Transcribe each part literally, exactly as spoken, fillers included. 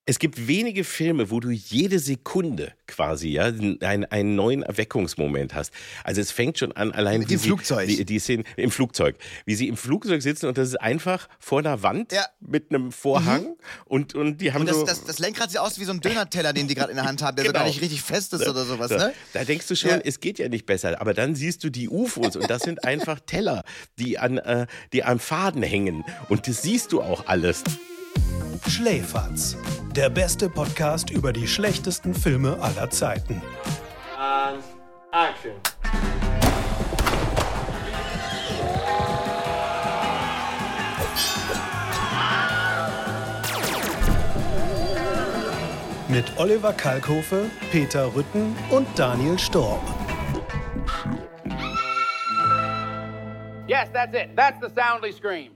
Es gibt wenige Filme, wo du jede Sekunde quasi ja einen, einen neuen Erweckungsmoment hast. Also es fängt schon an, allein Mit wie dem sie, Flugzeug. Die, die Szenen im Flugzeug, wie sie im Flugzeug sitzen und das ist einfach vor einer Wand Ja. mit einem Vorhang mhm. und, und die haben und das, so... das, das Lenkrad sieht aus wie so ein Döner-Teller, den die gerade in der Hand haben, der Genau. so gar nicht richtig fest ist oder sowas, so. ne? Da denkst du schon, Ja. es geht ja nicht besser. Aber dann siehst du die U F Os und das sind einfach Teller, die an, äh, die am Faden hängen. Und das siehst du auch alles. Schläferz, der beste Podcast über die schlechtesten Filme aller Zeiten. And action. Mit Oliver Kalkofe, Peter Rütten und Daniel Storb. Yes, that's it. That's the soundly scream.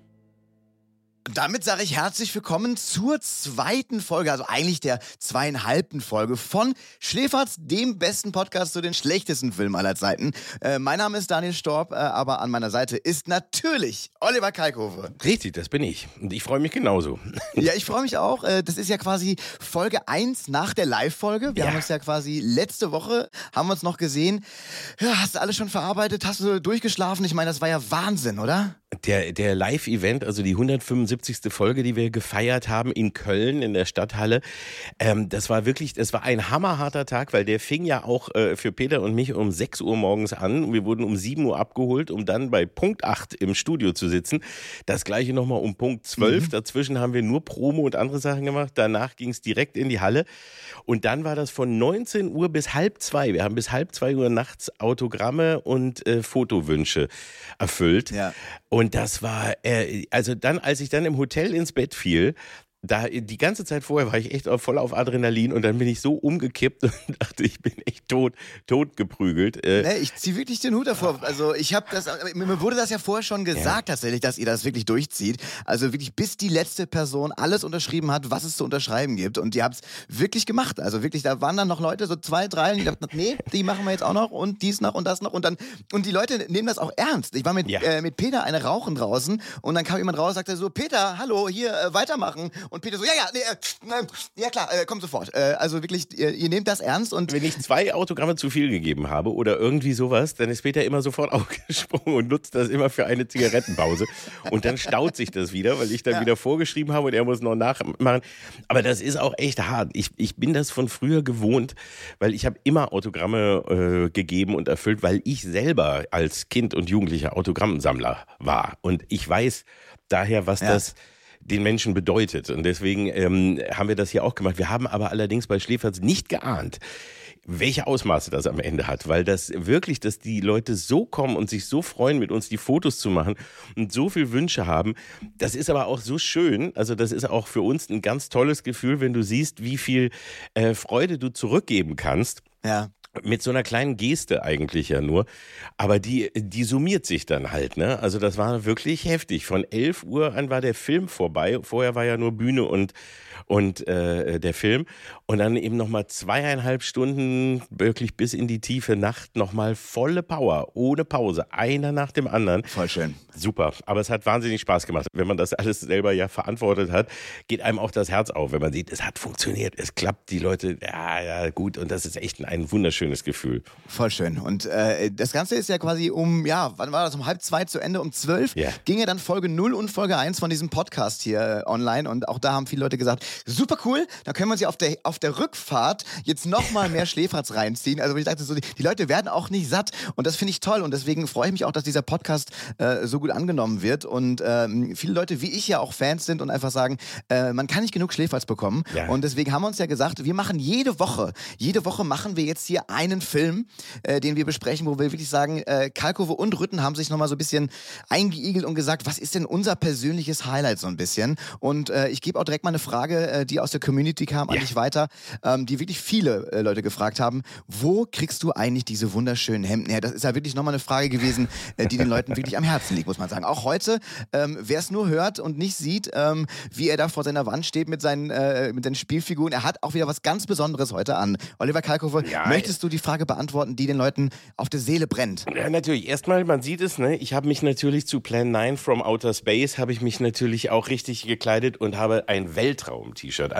Damit sage ich herzlich willkommen zur zweiten Folge, also eigentlich der zweieinhalbten Folge von Schläferz, dem besten Podcast zu den schlechtesten Filmen aller Zeiten. Äh, mein Name ist Daniel Storb, äh, aber an meiner Seite ist natürlich Oliver Kalkofe. Richtig, das bin ich. Und ich freue mich genauso. Ja, ich freue mich auch. Äh, das ist ja quasi Folge eins nach der Live-Folge. Wir Ja. haben uns ja quasi letzte Woche, haben wir uns noch gesehen. Ja, hast du alles schon verarbeitet? Hast du durchgeschlafen? Ich meine, das war ja Wahnsinn, oder? Der, der Live-Event, also die hundertfünfundsiebzigste Folge, die wir gefeiert haben in Köln in der Stadthalle, ähm, das war wirklich, das war ein hammerharter Tag, weil der fing ja auch äh, für Peter und mich um sechs Uhr morgens an. Wir wurden um sieben Uhr abgeholt, um dann bei Punkt acht im Studio zu sitzen. Das gleiche nochmal um Punkt zwölf. Mhm. Dazwischen haben wir nur Promo und andere Sachen gemacht. Danach ging es direkt in die Halle. Und dann war das von neunzehn Uhr bis halb zwei. Wir haben bis halb zwei Uhr nachts Autogramme und äh, Fotowünsche erfüllt. Ja. Und das war, äh, also dann, als ich dann im Hotel ins Bett fiel, da die ganze Zeit vorher war ich echt voll auf Adrenalin und dann bin ich so umgekippt und dachte, ich bin echt tot, tot geprügelt. Äh, Nee, ich ziehe wirklich den Hut davor. Also ich habe das, mir wurde das ja vorher schon gesagt, ja. tatsächlich, dass ihr das wirklich durchzieht. Also wirklich bis die letzte Person alles unterschrieben hat, was es zu unterschreiben gibt. Und ihr habt es wirklich gemacht. Also wirklich, da waren dann noch Leute, so zwei, drei, und die dachten, nee, die machen wir jetzt auch noch und dies noch und das noch. Und dann und die Leute nehmen das auch ernst. Ich war mit, Ja. äh, mit Peter eine rauchen draußen und dann kam jemand raus und sagte so, Peter, hallo, hier, äh, weitermachen. Und Peter so, ja, ja, nee, äh, ja klar, äh, komm sofort. Äh, also wirklich, ihr, ihr nehmt das ernst und Wenn ich zwei Autogramme zu viel gegeben habe oder irgendwie sowas, dann ist Peter immer sofort aufgesprungen und nutzt das immer für eine Zigarettenpause. Und dann staut sich das wieder, weil ich dann Ja. wieder vorgeschrieben habe und er muss noch nachmachen. Aber das ist auch echt hart. Ich, ich bin das von früher gewohnt, weil ich habe immer Autogramme äh, gegeben und erfüllt, weil ich selber als Kind und Jugendlicher Autogrammsammler war. Und ich weiß daher, was Ja. das den Menschen bedeutet. Und deswegen ähm, haben wir das hier auch gemacht. Wir haben aber allerdings bei Schläferz nicht geahnt, welche Ausmaße das am Ende hat, weil das wirklich, dass die Leute so kommen und sich so freuen, mit uns die Fotos zu machen und so viel Wünsche haben, das ist aber auch so schön, also das ist auch für uns ein ganz tolles Gefühl, wenn du siehst, wie viel äh, Freude du zurückgeben kannst. ja. Mit so einer kleinen Geste eigentlich ja nur. Aber die, die summiert sich dann halt, ne? Also das war wirklich heftig. Von elf Uhr an war der Film vorbei. Vorher war ja nur Bühne und, und äh, der Film. Und dann eben nochmal zweieinhalb Stunden, wirklich bis in die tiefe Nacht, nochmal volle Power, ohne Pause. Einer nach dem anderen. Voll schön. Super. Aber es hat wahnsinnig Spaß gemacht. Wenn man das alles selber ja verantwortet hat, geht einem auch das Herz auf, wenn man sieht, es hat funktioniert, es klappt, die Leute, ja, ja, gut. Und das ist echt ein, ein wunderschönes Schönes Gefühl. Voll schön. Und äh, das Ganze ist ja quasi um, ja, wann war das? Um halb zwei zu Ende, um zwölf Ja. ging ja dann Folge null und Folge eins von diesem Podcast hier äh, online. Und auch da haben viele Leute gesagt, super cool, da können wir uns ja auf der, auf der Rückfahrt jetzt nochmal mehr Schläferz reinziehen. Also ich dachte so, die, die Leute werden auch nicht satt. Und das finde ich toll. Und deswegen freue ich mich auch, dass dieser Podcast äh, so gut angenommen wird. Und ähm, viele Leute wie ich ja auch Fans sind und einfach sagen, äh, man kann nicht genug Schläferz bekommen. Ja. Und deswegen haben wir uns ja gesagt, wir machen jede Woche, jede Woche machen wir jetzt hier einen Film, äh, den wir besprechen, wo wir wirklich sagen, äh, Kalkofe und Rütten haben sich nochmal so ein bisschen eingeigelt und gesagt, was ist denn unser persönliches Highlight so ein bisschen? Und äh, ich gebe auch direkt mal eine Frage, äh, die aus der Community kam, Ja. an dich weiter, ähm, die wirklich viele äh, Leute gefragt haben, wo kriegst du eigentlich diese wunderschönen Hemden her? Das ist ja wirklich nochmal eine Frage gewesen, äh, die den Leuten wirklich am Herzen liegt, muss man sagen. Auch heute, ähm, wer es nur hört und nicht sieht, ähm, wie er da vor seiner Wand steht mit seinen, äh, mit seinen Spielfiguren, er hat auch wieder was ganz Besonderes heute an. Oliver Kalkofe, Ja, möchtest du die Frage beantworten, die den Leuten auf der Seele brennt? Ja, natürlich. Erstmal, man sieht es, ne? Ich habe mich natürlich zu Plan neun from Outer Space, habe ich mich natürlich auch richtig gekleidet und habe ein Weltraum-T-Shirt an.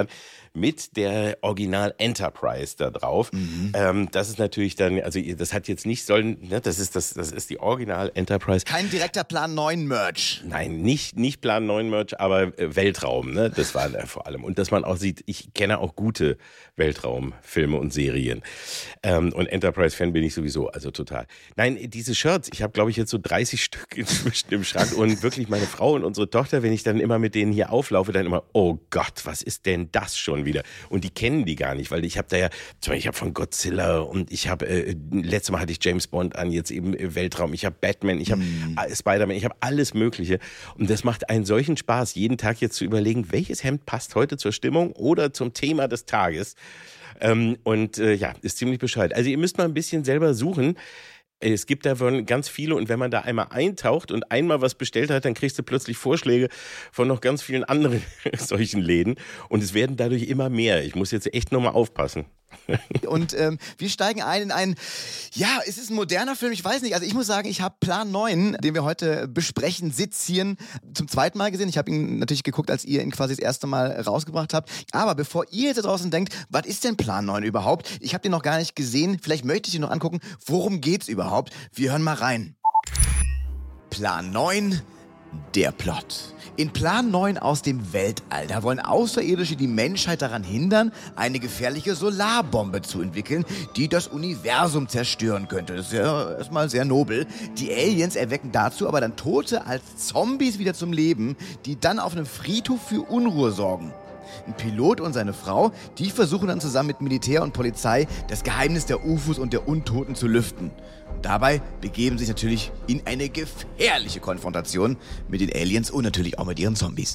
mit der Original Enterprise da drauf. Mhm. Ähm, das ist natürlich dann, also das hat jetzt nicht sollen, ne, das ist das, das ist die Original Enterprise. Kein direkter Plan neun Merch. Nein, nicht, nicht Plan neun Merch, aber äh, Weltraum, ne? Das war äh, vor allem. Und dass man auch sieht, ich kenne auch gute Weltraumfilme und Serien. Ähm, und Enterprise-Fan bin ich sowieso, also total. Nein, diese Shirts, ich habe glaube ich jetzt so dreißig Stück inzwischen im Schrank und wirklich meine Frau und unsere Tochter, wenn ich dann immer mit denen hier auflaufe, dann immer, oh Gott, was ist denn das schon wieder? Und die kennen die gar nicht, weil ich habe da ja, zum Beispiel, ich habe von Godzilla und ich habe, äh, letztes Mal hatte ich James Bond an, jetzt eben Weltraum, ich habe Batman, ich habe mm. Spider-Man, ich habe alles Mögliche. Und das macht einen solchen Spaß, jeden Tag jetzt zu überlegen, welches Hemd passt heute zur Stimmung oder zum Thema des Tages. Ähm, und äh, ja, ist ziemlich bescheuert. Also ihr müsst mal ein bisschen selber suchen. Es gibt davon ganz viele und wenn man da einmal eintaucht und einmal was bestellt hat, dann kriegst du plötzlich Vorschläge von noch ganz vielen anderen solchen Läden und es werden dadurch immer mehr. Ich muss jetzt echt nochmal aufpassen. Und ähm, wir steigen ein in einen, ja, es ist ein moderner Film, ich weiß nicht, also ich muss sagen, ich habe Plan neun, den wir heute besprechen, sezieren, zum zweiten Mal gesehen. Ich habe ihn natürlich geguckt, als ihr ihn quasi das erste Mal rausgebracht habt. Aber bevor ihr jetzt da draußen denkt, was ist denn Plan neun überhaupt? Ich habe den noch gar nicht gesehen, vielleicht möchte ich ihn noch angucken. Worum geht's überhaupt? Wir hören mal rein. Plan neun, der Plot. In Plan neun aus dem Weltall, da wollen Außerirdische die Menschheit daran hindern, eine gefährliche Solarbombe zu entwickeln, die das Universum zerstören könnte. Das ist ja erstmal sehr nobel. Die Aliens erwecken dazu aber dann Tote als Zombies wieder zum Leben, die dann auf einem Friedhof für Unruhe sorgen. Ein Pilot und seine Frau, die versuchen dann zusammen mit Militär und Polizei das Geheimnis der U F Os und der Untoten zu lüften. Dabei begeben sich natürlich in eine gefährliche Konfrontation mit den Aliens und natürlich auch mit ihren Zombies.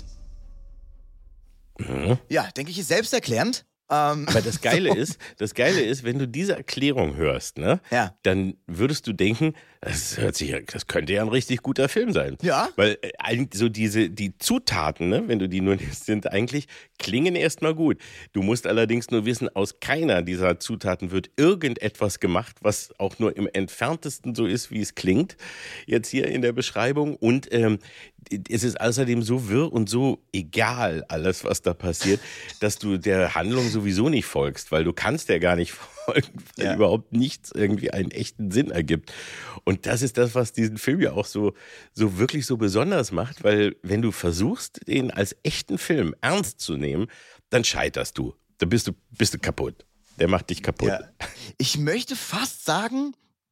Mhm. Ja, denke ich, ist selbsterklärend. Ähm, Aber das Geile so. ist, das Geile ist, wenn du diese Erklärung hörst, ne, ja. dann würdest du denken, das hört sich, das könnte ja ein richtig guter Film sein. Ja. Weil äh, eigentlich so diese, die Zutaten, ne, wenn du die nur nimmst, sind eigentlich, klingen erstmal gut. Du musst allerdings nur wissen, aus keiner dieser Zutaten wird irgendetwas gemacht, was auch nur im Entferntesten so ist, wie es klingt, jetzt hier in der Beschreibung. Und ähm, es ist außerdem so wirr und so egal, alles, was da passiert, dass du der Handlung sowieso nicht folgst, weil du kannst ja gar nicht folgen, weil ja. überhaupt nichts irgendwie einen echten Sinn ergibt. Und das ist das, was diesen Film ja auch so, so wirklich so besonders macht, weil wenn du versuchst, den als echten Film ernst zu nehmen, dann scheiterst du. Dann bist du, bist du kaputt. Der macht dich kaputt. Ja. Ich möchte fast sagen,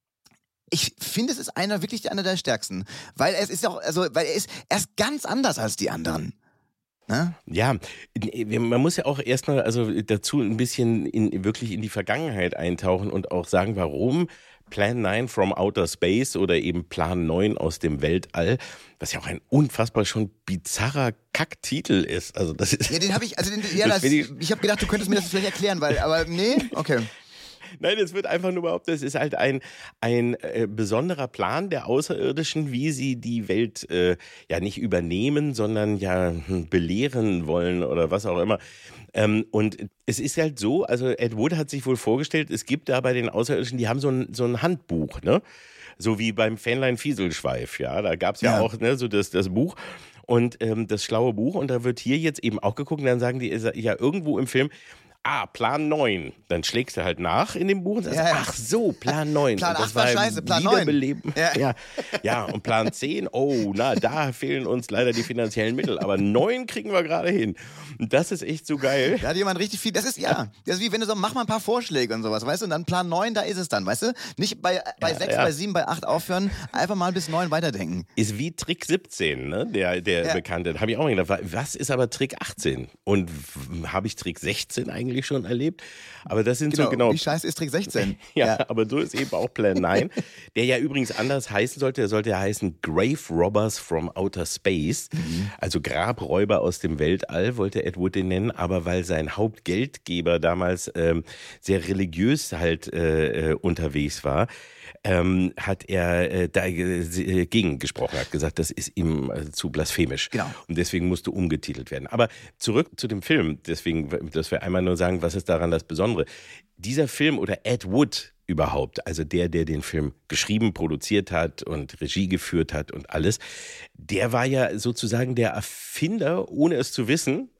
ich finde, es ist einer wirklich einer der stärksten. Weil es ist auch, also, weil er ist, er ist ganz anders als die anderen. Ne? Ja, man muss ja auch erstmal also dazu ein bisschen in, wirklich in die Vergangenheit eintauchen und auch sagen, warum Plan neun from Outer Space oder eben Plan neun aus dem Weltall, was ja auch ein unfassbar schon bizarrer Kacktitel ist. Also das ist ja, den habe ich, also den, ja, das, ich, ich habe gedacht, du könntest mir das vielleicht erklären, weil, aber nee, okay. Nein, es wird einfach nur behauptet, es ist halt ein, ein äh, besonderer Plan der Außerirdischen, wie sie die Welt äh, ja nicht übernehmen, sondern ja hm, belehren wollen oder was auch immer. Ähm, und es ist halt so, also Ed Wood hat sich wohl vorgestellt, es gibt da bei den Außerirdischen, die haben so ein, so ein Handbuch, ne? So wie beim Fähnlein Fieselschweif, ja, da gab's ja, ja auch ne, so das, das Buch. Und ähm, das schlaue Buch, und da wird hier jetzt eben auch geguckt, und dann sagen die ja irgendwo im Film, ah, Plan neun. Dann schlägst du halt nach in dem Buch und sagst, ja, ja. ach so, Plan neun. Plan und das acht war scheiße, Plan neun. Ja. ja. ja, und Plan zehn, oh, na, da fehlen uns leider die finanziellen Mittel. Aber neun kriegen wir gerade hin. Und das ist echt so geil. Da hat jemand richtig viel, das ist, ja, das ist wie wenn du so, mach mal ein paar Vorschläge und sowas, weißt du, und dann Plan neun, da ist es dann, weißt du? Nicht bei, bei ja, sechs, ja. bei sieben, bei acht aufhören, einfach mal bis neun weiterdenken. Ist wie Trick siebzehn, ne, der, der ja. bekannte. Da habe ich auch mal gedacht, was ist aber Trick achtzehn? Und habe ich Trick sechzehn eigentlich schon erlebt, aber das sind genau, so genau. Wie scheiße ist Trick sechzehn? ja, ja, aber so ist eben auch Plan neun, der ja übrigens anders heißen sollte. Der sollte ja heißen Grave Robbers from Outer Space, mhm. also Grabräuber aus dem Weltall, wollte Ed Wood den nennen, aber weil sein Hauptgeldgeber damals ähm, sehr religiös halt äh, unterwegs war, ähm, hat er äh, dagegen gesprochen, hat gesagt, das ist ihm äh, zu blasphemisch. Genau. Und deswegen musste umgetitelt werden. Aber zurück zu dem Film, deswegen, dass wir einmal nur sagen, was ist daran das Besondere? Dieser Film oder Ed Wood überhaupt, also der, der den Film geschrieben, produziert hat und Regie geführt hat und alles, der war ja sozusagen der Erfinder, ohne es zu wissen,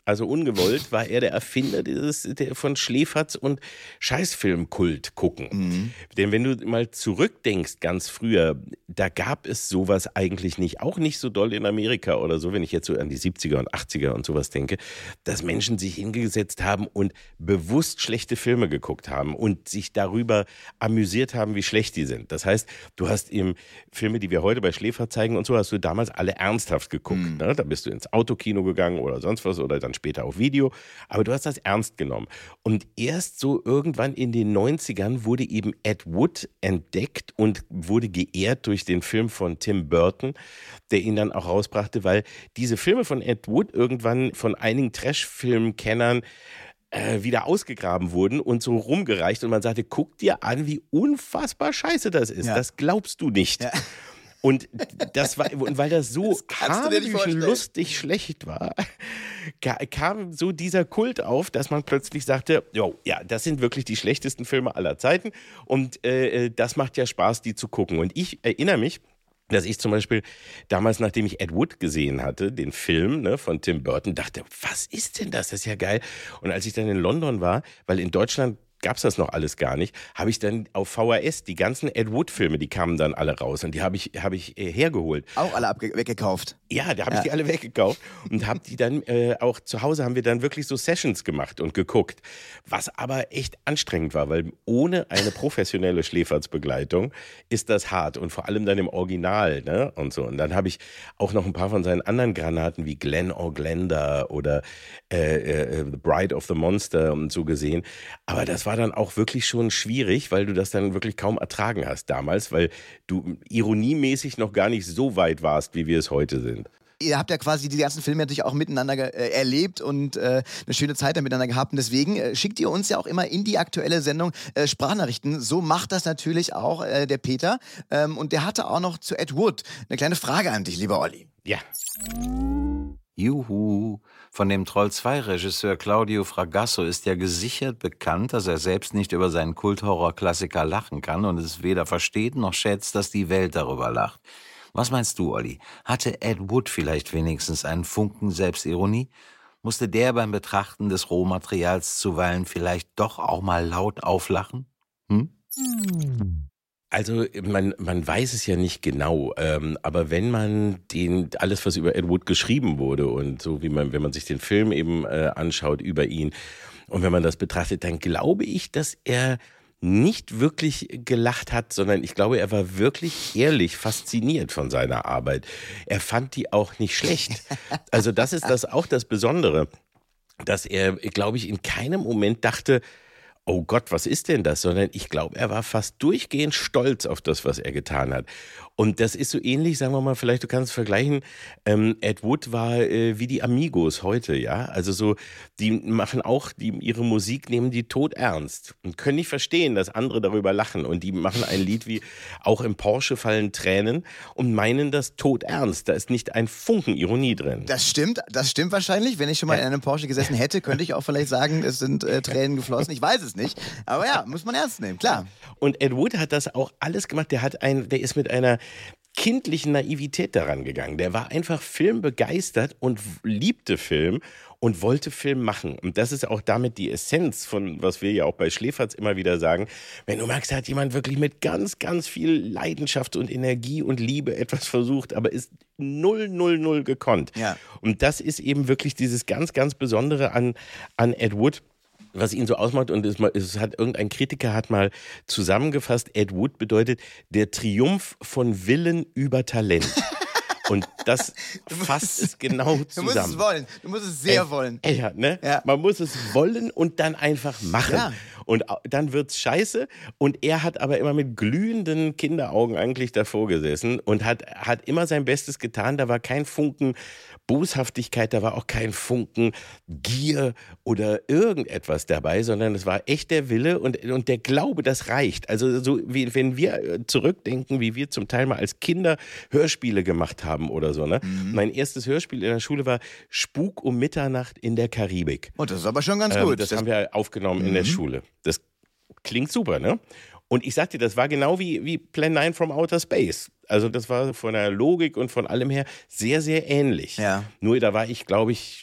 also ungewollt, war er der Erfinder dieses der von Schläferz und Scheißfilmkult gucken. Mhm. Denn wenn du mal zurückdenkst, ganz früher, da gab es sowas eigentlich nicht. Auch nicht so doll in Amerika oder so, wenn ich jetzt so an die siebziger und achtziger und sowas denke, dass Menschen sich hingesetzt haben und bewusst schlechte Filme geguckt haben und sich darüber amüsiert haben, wie schlecht die sind. Das heißt, du hast eben Filme, die wir heute bei Schläferz zeigen und so, hast du damals alle ernsthaft geguckt. Mhm. Ne? Da bist du ins Autokino gegangen oder sonst was oder dann später auf Video. Aber du hast das ernst genommen. Und erst so irgendwann in den neunzigern wurde eben Ed Wood entdeckt und wurde geehrt durch den Film von Tim Burton, der ihn dann auch rausbrachte, weil diese Filme von Ed Wood irgendwann von einigen Trash-Film-Kennern äh, wieder ausgegraben wurden und so rumgereicht und man sagte, guck dir an, wie unfassbar scheiße das ist. Ja. Das glaubst du nicht. Ja. Und das war, und weil das so harmlos lustig schlecht war, kam so dieser Kult auf, dass man plötzlich sagte, jo, ja, das sind wirklich die schlechtesten Filme aller Zeiten und äh, das macht ja Spaß, die zu gucken. Und ich erinnere mich, dass ich zum Beispiel damals, nachdem ich Ed Wood gesehen hatte, den Film ne, von Tim Burton, dachte, was ist denn das? Das ist ja geil. Und als ich dann in London war, weil in Deutschland gab es das noch alles gar nicht, habe ich dann auf V H S die ganzen Ed Wood-Filme, die kamen dann alle raus und die habe ich, hab ich äh, hergeholt. Auch alle abge- weggekauft? Ja, da habe ja. ich die alle weggekauft und habe die dann äh, auch zu Hause haben wir dann wirklich so Sessions gemacht und geguckt, was aber echt anstrengend war, weil ohne eine professionelle Schläferz-Begleitung ist das hart und vor allem dann im Original ne? und so. Und dann habe ich auch noch ein paar von seinen anderen Granaten wie Glen O'Glenda oder äh, äh, The Bride of the Monster und so gesehen, aber das war dann auch wirklich schon schwierig, weil du das dann wirklich kaum ertragen hast damals, weil du ironiemäßig noch gar nicht so weit warst, wie wir es heute sind. Ihr habt ja quasi die ganzen Filme natürlich auch miteinander äh, erlebt und äh, eine schöne Zeit dann miteinander gehabt. Und deswegen äh, schickt ihr uns ja auch immer in die aktuelle Sendung äh, Sprachnachrichten. So macht das natürlich auch äh, der Peter. Ähm, und der hatte auch noch zu Ed Wood eine kleine Frage an dich, lieber Olli. Ja. Juhu. Von dem Troll zwei Regisseur Claudio Fragasso ist ja gesichert bekannt, dass er selbst nicht über seinen Kulthorror-Klassiker lachen kann und es weder versteht noch schätzt, dass die Welt darüber lacht. Was meinst du, Olli? Hatte Ed Wood vielleicht wenigstens einen Funken Selbstironie? Musste der beim Betrachten des Rohmaterials zuweilen vielleicht doch auch mal laut auflachen? Hm? Also man, man weiß es ja nicht genau, ähm, aber wenn man den alles, was über Ed Wood geschrieben wurde und so wie man, wenn man sich den Film eben äh, anschaut über ihn und wenn man das betrachtet, dann glaube ich, dass er nicht wirklich gelacht hat, sondern ich glaube, er war wirklich ehrlich fasziniert von seiner Arbeit. Er fand die auch nicht schlecht. Also das ist das auch das Besondere, dass er, glaube ich, in keinem Moment dachte, oh Gott, was ist denn das? Sondern ich glaube, er war fast durchgehend stolz auf das, was er getan hat. Und das ist so ähnlich, sagen wir mal, vielleicht du kannst es vergleichen, ähm, Ed Wood war äh, wie die Amigos heute, ja, also so, die machen auch, die ihre Musik nehmen die todernst und können nicht verstehen, dass andere darüber lachen und die machen ein Lied wie auch im Porsche fallen Tränen und meinen das todernst, da ist nicht ein Funken Ironie drin. Das stimmt, das stimmt wahrscheinlich, wenn ich schon mal in einem Porsche gesessen hätte, könnte ich auch vielleicht sagen, es sind äh, Tränen geflossen, ich weiß es nicht, aber ja, muss man ernst nehmen, klar. Und Ed Wood hat das auch alles gemacht, der hat ein, der ist mit einer kindlichen Naivität daran gegangen. Der war einfach filmbegeistert und liebte Film und wollte Film machen. Und das ist auch damit die Essenz von, was wir ja auch bei Schläferz immer wieder sagen. Wenn du merkst, da hat jemand wirklich mit ganz, ganz viel Leidenschaft und Energie und Liebe etwas versucht, aber ist null, null, null gekonnt. Ja. Und das ist eben wirklich dieses ganz, ganz Besondere an, an Ed Wood, was ihn so ausmacht, und es, es hat irgendein Kritiker hat mal zusammengefasst, Ed Wood bedeutet der Triumph von Willen über Talent. Und das fasst es genau zusammen. Du musst es wollen, du musst es sehr äh, wollen. Äh, ja, ne? Ja. Man muss es wollen und dann einfach machen. Ja. Und dann wird's scheiße. Und er hat aber immer mit glühenden Kinderaugen eigentlich davor gesessen und hat, hat immer sein Bestes getan. Da war kein Funken Boshaftigkeit, da war auch kein Funken Gier oder irgendetwas dabei, sondern es war echt der Wille und, und der Glaube, das reicht. Also so wie wenn wir zurückdenken, wie wir zum Teil mal als Kinder Hörspiele gemacht haben oder so. Ne? Mhm. Mein erstes Hörspiel in der Schule war Spuk um Mitternacht in der Karibik. Und das ist aber schon ganz ähm, gut. Das, das haben wir aufgenommen mhm. in der Schule. Das klingt super, ne? Und ich sag dir, das war genau wie, wie Plan neun from Outer Space. Also das war von der Logik und von allem her sehr, sehr ähnlich. Ja. Nur da war ich, glaube ich,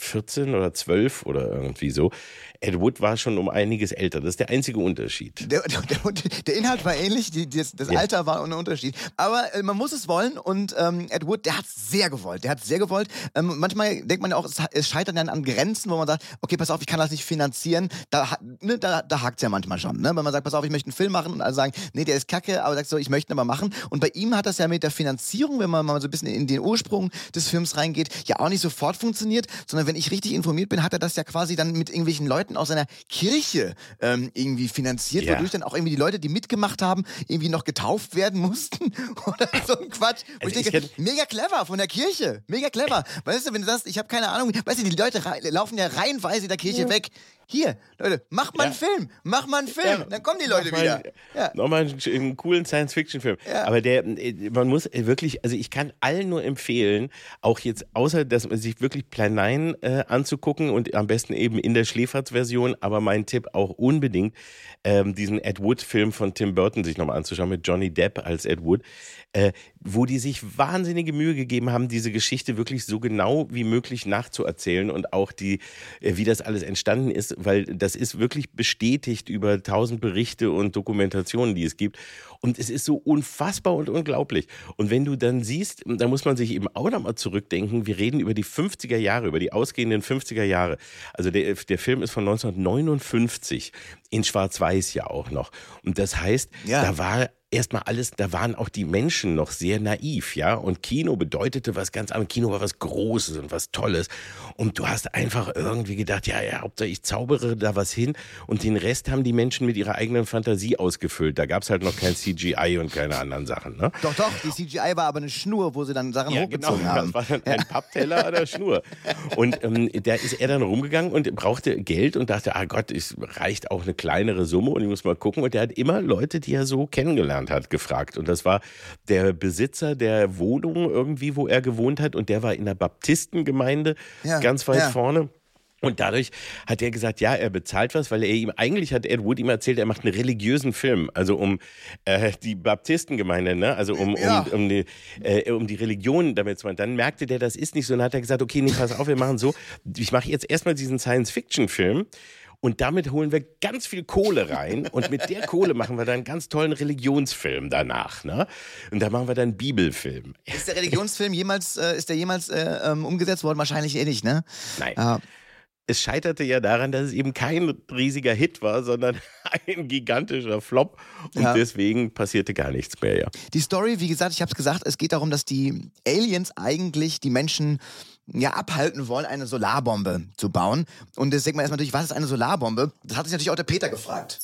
vierzehn oder zwölf oder irgendwie so. Ed Wood war schon um einiges älter. Das ist der einzige Unterschied. Der, der, der Inhalt war ähnlich, die, das, das ja. Alter war ein Unterschied. Aber äh, man muss es wollen und ähm, Ed Wood, der hat es sehr gewollt. Der hat es sehr gewollt. Ähm, manchmal denkt man ja auch, es, es scheitert dann an Grenzen, wo man sagt, okay, pass auf, ich kann das nicht finanzieren. Da, ne, da, da hakt es ja manchmal schon. Ne? Wenn man sagt, pass auf, ich möchte einen Film machen und alle sagen, nee, der ist kacke, aber sagst so, ich möchte ihn aber machen. Und bei ihm hat das ja mit der Finanzierung, wenn man mal so ein bisschen in den Ursprung des Films reingeht, ja auch nicht sofort funktioniert, sondern wenn ich richtig informiert bin, hat er das ja quasi dann mit irgendwelchen Leuten aus seiner Kirche ähm, irgendwie finanziert, ja. wodurch dann auch irgendwie die Leute, die mitgemacht haben, irgendwie noch getauft werden mussten oder so ein Quatsch. Wo Also ich denke, ich mega clever von der Kirche, mega clever. Weißt du, wenn du sagst, ich habe keine Ahnung, weißt du, die Leute rei- laufen ja reihenweise der Kirche ja. weg. Hier, Leute, mach mal ja. einen Film, mach mal einen Film, ja. dann kommen die Leute nochmal, wieder. Ja. Nochmal einen, einen coolen Science-Fiction-Film. Ja. Aber der, man muss wirklich, also ich kann allen nur empfehlen, auch jetzt, außer dass man sich wirklich Plan neun äh, anzugucken und am besten eben in der Schläferz-Version, aber mein Tipp auch unbedingt, ähm, diesen Ed Wood-Film von Tim Burton sich nochmal anzuschauen mit Johnny Depp als Ed Wood, äh, wo die sich wahnsinnige Mühe gegeben haben, diese Geschichte wirklich so genau wie möglich nachzuerzählen und auch die, äh, wie das alles entstanden ist, weil das ist wirklich bestätigt über tausend Berichte und Dokumentationen, die es gibt. Und es ist so unfassbar und unglaublich. Und wenn du dann siehst, da muss man sich eben auch nochmal zurückdenken, wir reden über die fünfziger Jahre, über die ausgehenden fünfziger Jahre. Also der, der Film ist von neunzehnhundertneunundfünfzig, in Schwarz-Weiß ja auch noch. Und das heißt, ja. da war erstmal alles, da waren auch die Menschen noch sehr naiv, ja. Und Kino bedeutete was ganz anderes. Kino war was Großes und was Tolles. Und du hast einfach irgendwie gedacht, ja, ja, Hauptsache ich zaubere da was hin. Und den Rest haben die Menschen mit ihrer eigenen Fantasie ausgefüllt. Da gab es halt noch kein C G I und keine anderen Sachen, ne? Doch, doch, die C G I war aber eine Schnur, wo sie dann Sachen ja, hochgezogen genau, haben. Das war dann ein Pappteller an der Schnur. Und ähm, da ist er dann rumgegangen und brauchte Geld und dachte, ah Gott, es reicht auch eine kleinere Summe und ich muss mal gucken. Und der hat immer Leute, die er so kennengelernt hat, gefragt. Und das war der Besitzer der Wohnung irgendwie, wo er gewohnt hat. Und der war in der Baptistengemeinde ja, ganz weit ja. vorne. Und dadurch hat er gesagt, ja, er bezahlt was, weil er ihm, eigentlich hat Ed Wood ihm erzählt, er macht einen religiösen Film, also um äh, die Baptistengemeinde, ne, also um, ja. um, um, die, äh, um die Religion damit zu machen. Dann merkte der, das ist nicht so, und dann hat er gesagt, okay, nee, pass auf, wir machen so, ich mache jetzt erstmal diesen Science-Fiction-Film, und damit holen wir ganz viel Kohle rein und mit der Kohle machen wir dann einen ganz tollen Religionsfilm danach, ne? Und da machen wir dann einen Bibelfilm. Ist der Religionsfilm jemals, äh, ist der jemals äh, um, umgesetzt worden? Wahrscheinlich eh nicht, ne? Nein. Uh. Es scheiterte ja daran, dass es eben kein riesiger Hit war, sondern ein gigantischer Flop. Und ja. deswegen passierte gar nichts mehr, ja. Die Story, wie gesagt, ich habe es gesagt, es geht darum, dass die Aliens eigentlich die Menschen ja abhalten wollen, eine Solarbombe zu bauen. Und jetzt denkt man erstmal natürlich, was ist eine Solarbombe? Das hat sich natürlich auch der Peter gefragt.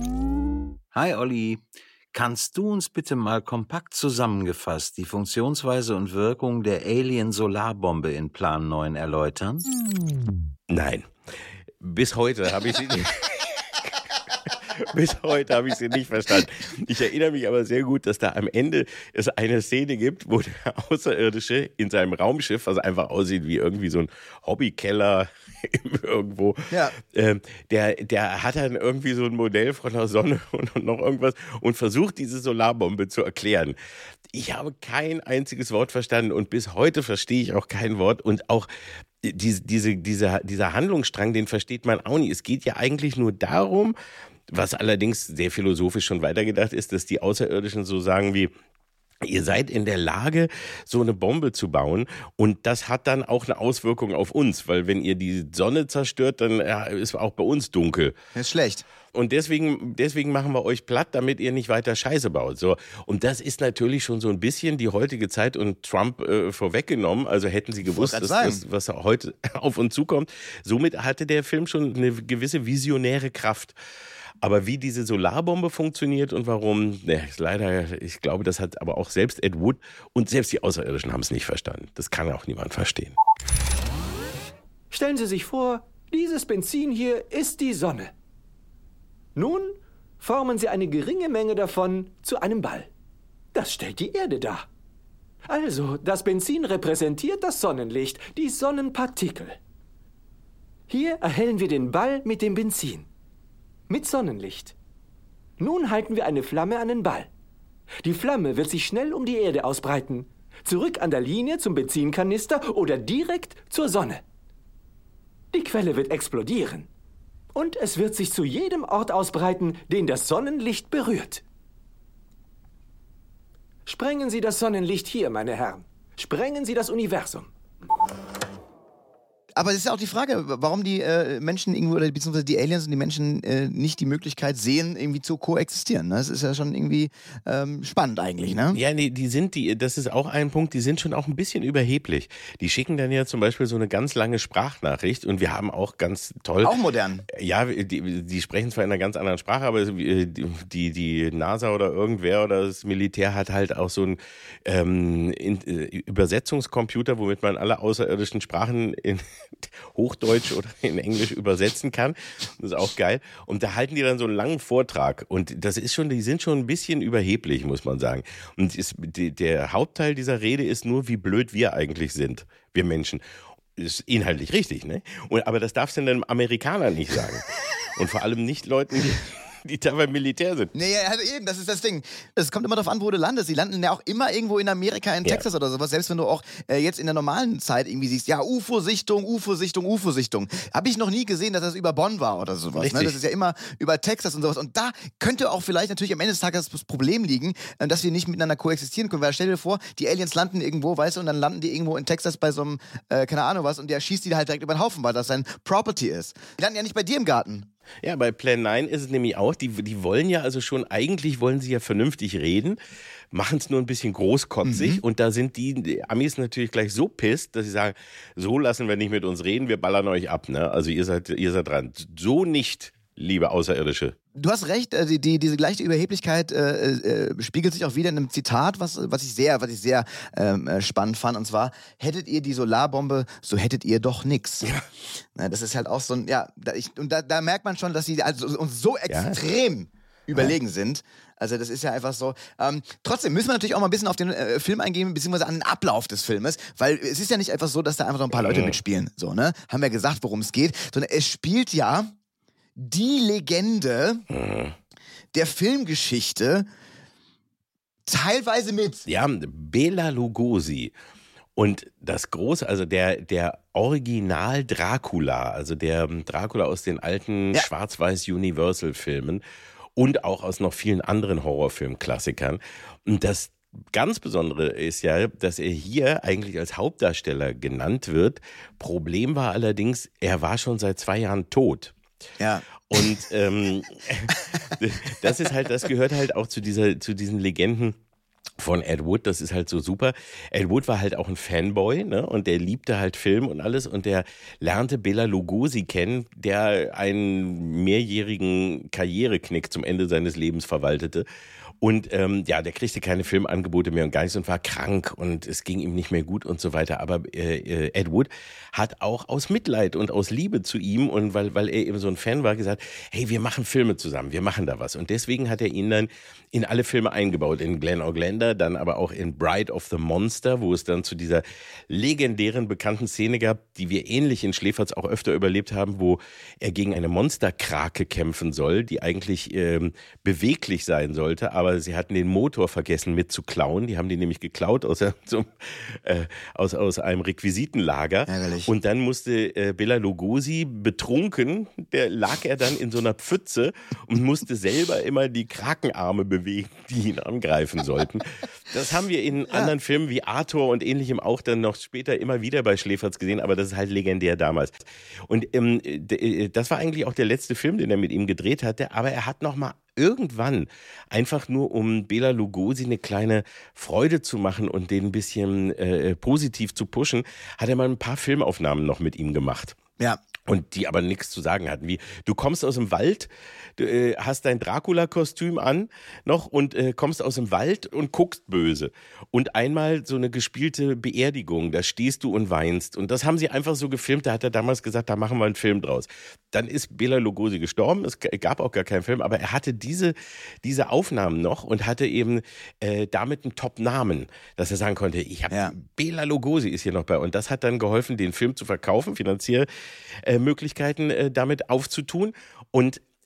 Hi Olli, kannst du uns bitte mal kompakt zusammengefasst die Funktionsweise und Wirkung der Alien-Solarbombe in Plan neun erläutern? Nein, bis heute habe ich sie nicht. Bis heute habe ich sie nicht verstanden. Ich erinnere mich aber sehr gut, dass da am Ende es eine Szene gibt, wo der Außerirdische in seinem Raumschiff, was einfach aussieht wie irgendwie so ein Hobbykeller irgendwo, ja. ähm, der, der hat dann irgendwie so ein Modell von der Sonne und, und noch irgendwas und versucht, diese Solarbombe zu erklären. Ich habe kein einziges Wort verstanden und bis heute verstehe ich auch kein Wort und auch diese, diese, diese, dieser Handlungsstrang, den versteht man auch nicht. Es geht ja eigentlich nur darum, was allerdings sehr philosophisch schon weitergedacht ist, dass die Außerirdischen so sagen wie, ihr seid in der Lage, so eine Bombe zu bauen und das hat dann auch eine Auswirkung auf uns, weil wenn ihr die Sonne zerstört, dann ja, ist auch bei uns dunkel. Das ist schlecht. Und deswegen, deswegen machen wir euch platt, damit ihr nicht weiter Scheiße baut. So. Und das ist natürlich schon so ein bisschen die heutige Zeit und Trump äh, vorweggenommen. Also hätten sie gewusst, dass, dass, was heute auf uns zukommt. Somit hatte der Film schon eine gewisse visionäre Kraft. Aber wie diese Solarbombe funktioniert und warum, ne, leider, ich glaube, das hat aber auch selbst Ed Wood und selbst die Außerirdischen haben es nicht verstanden. Das kann auch niemand verstehen. Stellen Sie sich vor, dieses Benzin hier ist die Sonne. Nun formen Sie eine geringe Menge davon zu einem Ball. Das stellt die Erde dar. Also, das Benzin repräsentiert das Sonnenlicht, die Sonnenpartikel. Hier erhellen wir den Ball mit dem Benzin. Mit Sonnenlicht. Nun halten wir eine Flamme an den Ball. Die Flamme wird sich schnell um die Erde ausbreiten. Zurück an der Linie zum Benzinkanister oder direkt zur Sonne. Die Quelle wird explodieren. Und es wird sich zu jedem Ort ausbreiten, den das Sonnenlicht berührt. Sprengen Sie das Sonnenlicht hier, meine Herren. Sprengen Sie das Universum. Aber es ist ja auch die Frage, warum die äh, Menschen irgendwo, oder beziehungsweise die Aliens und die Menschen äh, nicht die Möglichkeit sehen, irgendwie zu koexistieren. Ne? Das ist ja schon irgendwie ähm, spannend eigentlich, ne? Ja, nee, die sind, die, das ist auch ein Punkt, die sind schon auch ein bisschen überheblich. Die schicken dann ja zum Beispiel so eine ganz lange Sprachnachricht und wir haben auch ganz toll... Auch modern. Ja, die, die sprechen zwar in einer ganz anderen Sprache, aber die, die, die NASA oder irgendwer oder das Militär hat halt auch so einen ähm, in, Übersetzungscomputer, womit man alle außerirdischen Sprachen in Hochdeutsch oder in Englisch übersetzen kann. Das ist auch geil. Und da halten die dann so einen langen Vortrag. Und das ist schon, die sind schon ein bisschen überheblich, muss man sagen. Und ist, die, der Hauptteil dieser Rede ist nur, wie blöd wir eigentlich sind, wir Menschen. Ist inhaltlich richtig, ne? Und, aber das darfst du einem Amerikaner nicht sagen. Und vor allem nicht Leuten, die... die da beim Militär sind. Nee, also eben, das ist das Ding. Es kommt immer darauf an, wo du landest. Die landen ja auch immer irgendwo in Amerika, in Ja. Texas oder sowas. Selbst wenn du auch äh, jetzt in der normalen Zeit irgendwie siehst, ja, U F O-Sichtung, U F O-Sichtung, U F O-Sichtung. Habe ich noch nie gesehen, dass das über Bonn war oder sowas. Ne? Richtig. Das ist ja immer über Texas und sowas. Und da könnte auch vielleicht natürlich am Ende des Tages das Problem liegen, äh, dass wir nicht miteinander koexistieren können. Weil stell dir vor, die Aliens landen irgendwo, weißt du, und dann landen die irgendwo in Texas bei so einem, äh, keine Ahnung was, und der schießt die halt direkt über den Haufen, weil das sein Property ist. Die landen ja nicht bei dir im Garten. Ja, bei Plan neun ist es nämlich auch, die, die wollen ja also schon, eigentlich wollen sie ja vernünftig reden, machen es nur ein bisschen großkotzig Mhm. und da sind die, die Amis natürlich gleich so pisst, dass sie sagen, so lassen wir nicht mit uns reden, wir ballern euch ab, ne? Also ihr seid, ihr seid dran. So nicht, liebe Außerirdische. Du hast recht, äh, die, die, diese leichte Überheblichkeit äh, äh, spiegelt sich auch wieder in einem Zitat, was, was ich sehr, was ich sehr ähm, äh, spannend fand. Und zwar, hättet ihr die Solarbombe, so hättet ihr doch nix. Ja. Na, das ist halt auch so ein, ja, da, ich, und da, da merkt man schon, dass sie also uns so extrem überlegen sind. Also das ist ja einfach so. Ähm, trotzdem müssen wir natürlich auch mal ein bisschen auf den äh, Film eingehen, beziehungsweise an den Ablauf des Filmes, weil es ist ja nicht einfach so, dass da einfach so ein paar Leute mitspielen. So, ne? Haben wir gesagt, worum es geht, sondern es spielt ja die Legende der Filmgeschichte teilweise mit. Ja, Bela Lugosi. Und das Große, also der, der Original Dracula, also der Dracula aus den alten Ja. Schwarz-Weiß-Universal-Filmen und auch aus noch vielen anderen Horrorfilm-Klassikern. Und das ganz Besondere ist ja, dass er hier eigentlich als Hauptdarsteller genannt wird. Problem war allerdings, er war schon seit zwei Jahren tot. Ja. Und ähm, das ist halt, das gehört halt auch zu dieser, zu diesen Legenden von Ed Wood, das ist halt so super. Ed Wood war halt auch ein Fanboy, ne? Und der liebte halt Film und alles und der lernte Bela Lugosi kennen, der einen mehrjährigen Karriereknick zum Ende seines Lebens verwaltete. Und ähm, ja, der kriegte keine Filmangebote mehr und gar nichts und war krank und es ging ihm nicht mehr gut und so weiter. Aber äh, Ed Wood hat auch aus Mitleid und aus Liebe zu ihm und weil, weil er eben so ein Fan war, gesagt, hey, wir machen Filme zusammen, wir machen da was. Und deswegen hat er ihn dann in alle Filme eingebaut, in Glen Oglander, dann aber auch in Bride of the Monster, wo es dann zu dieser legendären, bekannten Szene gab, die wir ähnlich in Schläferz auch öfter überlebt haben, wo er gegen eine Monsterkrake kämpfen soll, die eigentlich ähm, beweglich sein sollte, aber sie hatten den Motor vergessen mit zu klauen. Die haben den nämlich geklaut aus, so, äh, aus, aus einem Requisitenlager. Ärgerlich. Und dann musste äh, Bela Lugosi betrunken, der lag er dann in so einer Pfütze und musste selber immer die Krakenarme bewegen, die ihn angreifen sollten. Das haben wir in ja. anderen Filmen wie Arthur und ähnlichem auch dann noch später immer wieder bei Schläferz gesehen, aber das ist halt legendär damals. Und ähm, d- das war eigentlich auch der letzte Film, den er mit ihm gedreht hatte, aber er hat noch mal irgendwann, einfach nur um Bela Lugosi eine kleine Freude zu machen und den ein bisschen äh, positiv zu pushen, hat er mal ein paar Filmaufnahmen noch mit ihm gemacht. Ja. Und die aber nichts zu sagen hatten, wie du kommst aus dem Wald, du äh, hast dein Dracula-Kostüm an noch und äh, kommst aus dem Wald und guckst böse. Und einmal so eine gespielte Beerdigung, da stehst du und weinst. Und das haben sie einfach so gefilmt, da hat er damals gesagt, da machen wir einen Film draus. Dann ist Bela Lugosi gestorben, es gab auch gar keinen Film, aber er hatte diese, diese Aufnahmen noch und hatte eben äh, damit einen Top-Namen, dass er sagen konnte, ich habe Ja. Bela Lugosi ist hier noch bei. Und das hat dann geholfen, den Film zu verkaufen, finanziell äh, Möglichkeiten äh, damit aufzutun. Und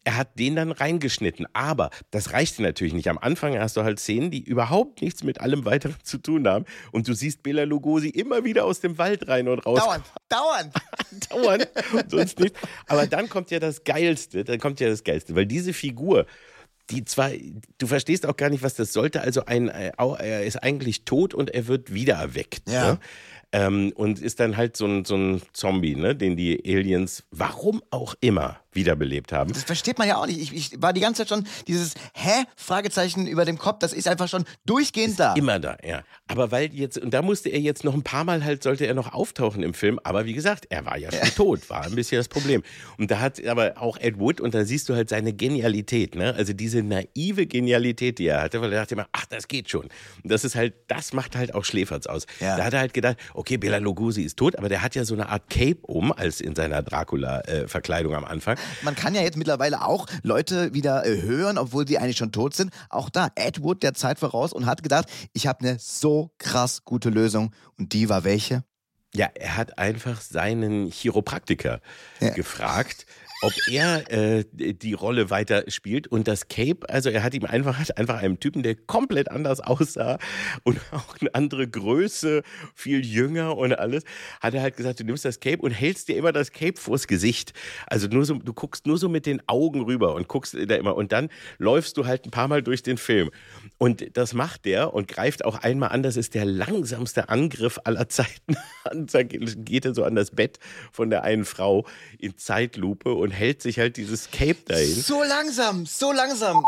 er hat den dann reingeschnitten. Aber das reichte natürlich nicht. Am Anfang hast du halt Szenen, die überhaupt nichts mit allem Weiteren zu tun haben. Und du siehst Bela Lugosi immer wieder aus dem Wald rein und raus. Dauernd, dauernd. Dauernd, sonst nicht. Aber dann kommt ja das Geilste, dann kommt ja das Geilste, weil diese Figur, die zwar, du verstehst auch gar nicht, was das sollte, also ein, er ist eigentlich tot und er wird wieder erweckt. Ja. Ne? Ähm, und ist dann halt so ein, so ein Zombie, ne, den die Aliens, warum auch immer, wiederbelebt haben. Das versteht man ja auch nicht. Ich, ich war die ganze Zeit schon dieses Hä? Fragezeichen über dem Kopf, das ist einfach schon durchgehend da. Immer da, ja. Aber weil jetzt, und da musste er jetzt noch ein paar Mal halt, sollte er noch auftauchen im Film, aber wie gesagt, er war ja schon ja. tot, war ein bisschen das Problem. Und da hat aber auch Ed Wood, und da siehst du halt seine Genialität, ne, also diese naive Genialität, die er hatte, weil er dachte immer, ach, das geht schon. Und das ist halt, das macht halt auch Schläferz aus. Ja. Da hat er halt gedacht, okay, Bela Lugosi ist tot, aber der hat ja so eine Art Cape um, als in seiner Dracula-Verkleidung am Anfang. Man kann ja jetzt mittlerweile auch Leute wieder äh, hören, obwohl sie eigentlich schon tot sind. Auch da, Ed Wood der Zeit voraus und hat gedacht, ich habe eine so krass gute Lösung. Und die war welche? Ja, er hat einfach seinen Chiropraktiker ja. gefragt, ob er äh, die Rolle weiter spielt, und das Cape, also er hat ihm einfach, hat einfach einem Typen, der komplett anders aussah und auch eine andere Größe, viel jünger und alles, hat er halt gesagt, du nimmst das Cape und hältst dir immer das Cape vors Gesicht. Also nur so, du guckst nur so mit den Augen rüber und guckst da immer, und dann läufst du halt ein paar Mal durch den Film. Und das macht der und greift auch einmal an, das ist der langsamste Angriff aller Zeiten. Da geht er so an das Bett von der einen Frau in Zeitlupe und hält sich halt dieses Cape dahin. So langsam, so langsam.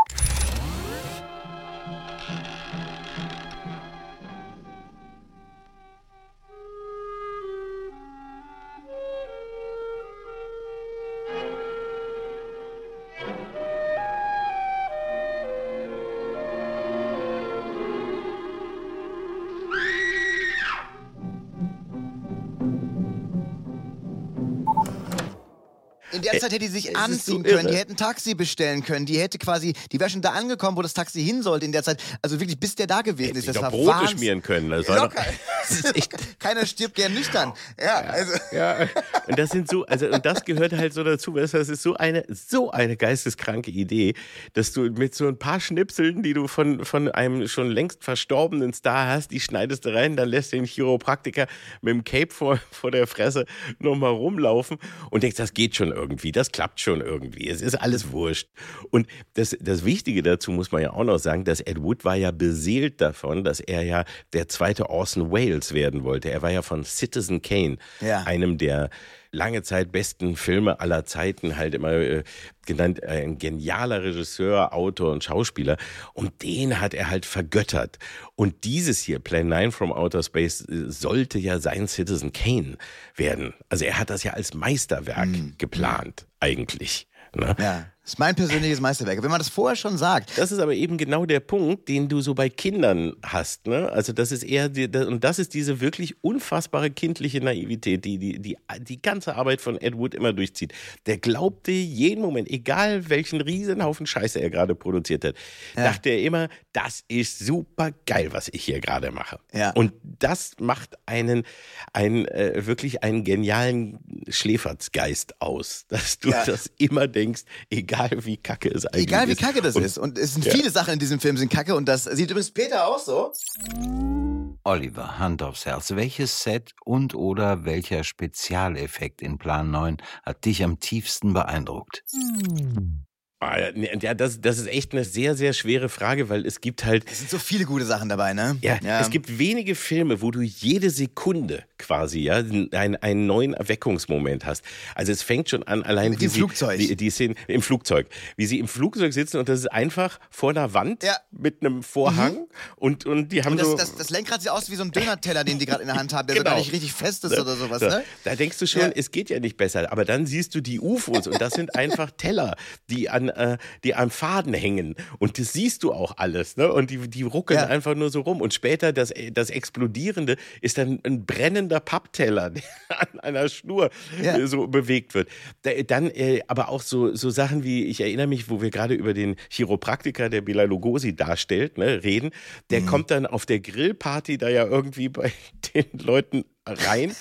In der Zeit hätte die sich anziehen so können, die hätten ein Taxi bestellen können, die hätte quasi, die wäre schon da angekommen, wo das Taxi hin sollte in der Zeit. Also wirklich, bis der da gewesen hätte ist. Das das war war Brote Wahnsinn. schmieren können. Das war Locker. Doch, das ist echt. Keiner stirbt gern nüchtern. Ja, also. Ja. Und das sind so, also und das gehört halt so dazu, weißt du, das ist so eine, so eine geisteskranke Idee, dass du mit so ein paar Schnipseln, die du von, von einem schon längst verstorbenen Star hast, die schneidest du rein, dann lässt den Chiropraktiker mit dem Cape vor, vor der Fresse nochmal rumlaufen und denkst, das geht schon irgendwie, das klappt schon irgendwie. Es ist alles wurscht. Und das, das Wichtige dazu muss man ja auch noch sagen, dass Ed Wood war ja beseelt davon, dass er ja der zweite Orson Welles werden wollte. Er war ja von Citizen Kane, ja. einem der lange Zeit besten Filme aller Zeiten, halt immer äh, genannt, äh, ein genialer Regisseur, Autor und Schauspieler. Und den hat er halt vergöttert. Und dieses hier, Plan neun from Outer Space, äh, sollte ja sein Citizen Kane werden. Also er hat das ja als Meisterwerk mhm. geplant, eigentlich. Ne? Ja, das ist mein persönliches Meisterwerk. Wenn man das vorher schon sagt. Das ist aber eben genau der Punkt, den du so bei Kindern hast. Ne? Also das ist eher, die, und das ist diese wirklich unfassbare kindliche Naivität, die die, die die ganze Arbeit von Ed Wood immer durchzieht. Der glaubte jeden Moment, egal welchen Riesenhaufen Scheiße er gerade produziert hat, ja. dachte er immer, das ist super geil, was ich hier gerade mache. Ja. Und das macht einen, einen äh, wirklich einen genialen Schläferzgeist aus, dass du ja. das immer denkst, egal wie kacke es eigentlich ist. Egal wie kacke das und, ist. Und es sind ja. viele Sachen in diesem Film sind kacke und das sieht übrigens Peter auch so. Oliver, Hand aufs Herz. Welches Set und oder welcher Spezialeffekt in Plan neun hat dich am tiefsten beeindruckt? Ja, das, das ist echt eine sehr, sehr schwere Frage, weil es gibt halt... Es sind so viele gute Sachen dabei, ne? Ja, ja. Es gibt wenige Filme, wo du jede Sekunde quasi ja einen, einen neuen Erweckungsmoment hast. Also es fängt schon an, allein Mit wie dem sie, Flugzeug. Die, die Szenen im Flugzeug. Wie sie im Flugzeug sitzen und das ist einfach vor einer Wand ja. mit einem Vorhang mhm. und, und die haben und das, so... Das, das Lenkrad sieht aus wie so ein Dönerteller, den die gerade in der Hand haben, der genau. so gar nicht richtig fest ist oder sowas, so. ne? Da denkst du schon, ja. es geht ja nicht besser. Aber dann siehst du die U F Os und das sind einfach Teller, die an, äh, die am Faden hängen. Und das siehst du auch alles, ne? Und die, die ruckeln ja. einfach nur so rum. Und später das, das Explodierende ist dann ein brennender Pappteller, der an einer Schnur ja. äh, so bewegt wird. Da, dann äh, aber auch so, so Sachen wie, ich erinnere mich, wo wir gerade über den Chiropraktiker, der Bela Lugosi darstellt, ne, reden. Der mhm. kommt dann auf der Grillparty da ja irgendwie bei den Leuten rein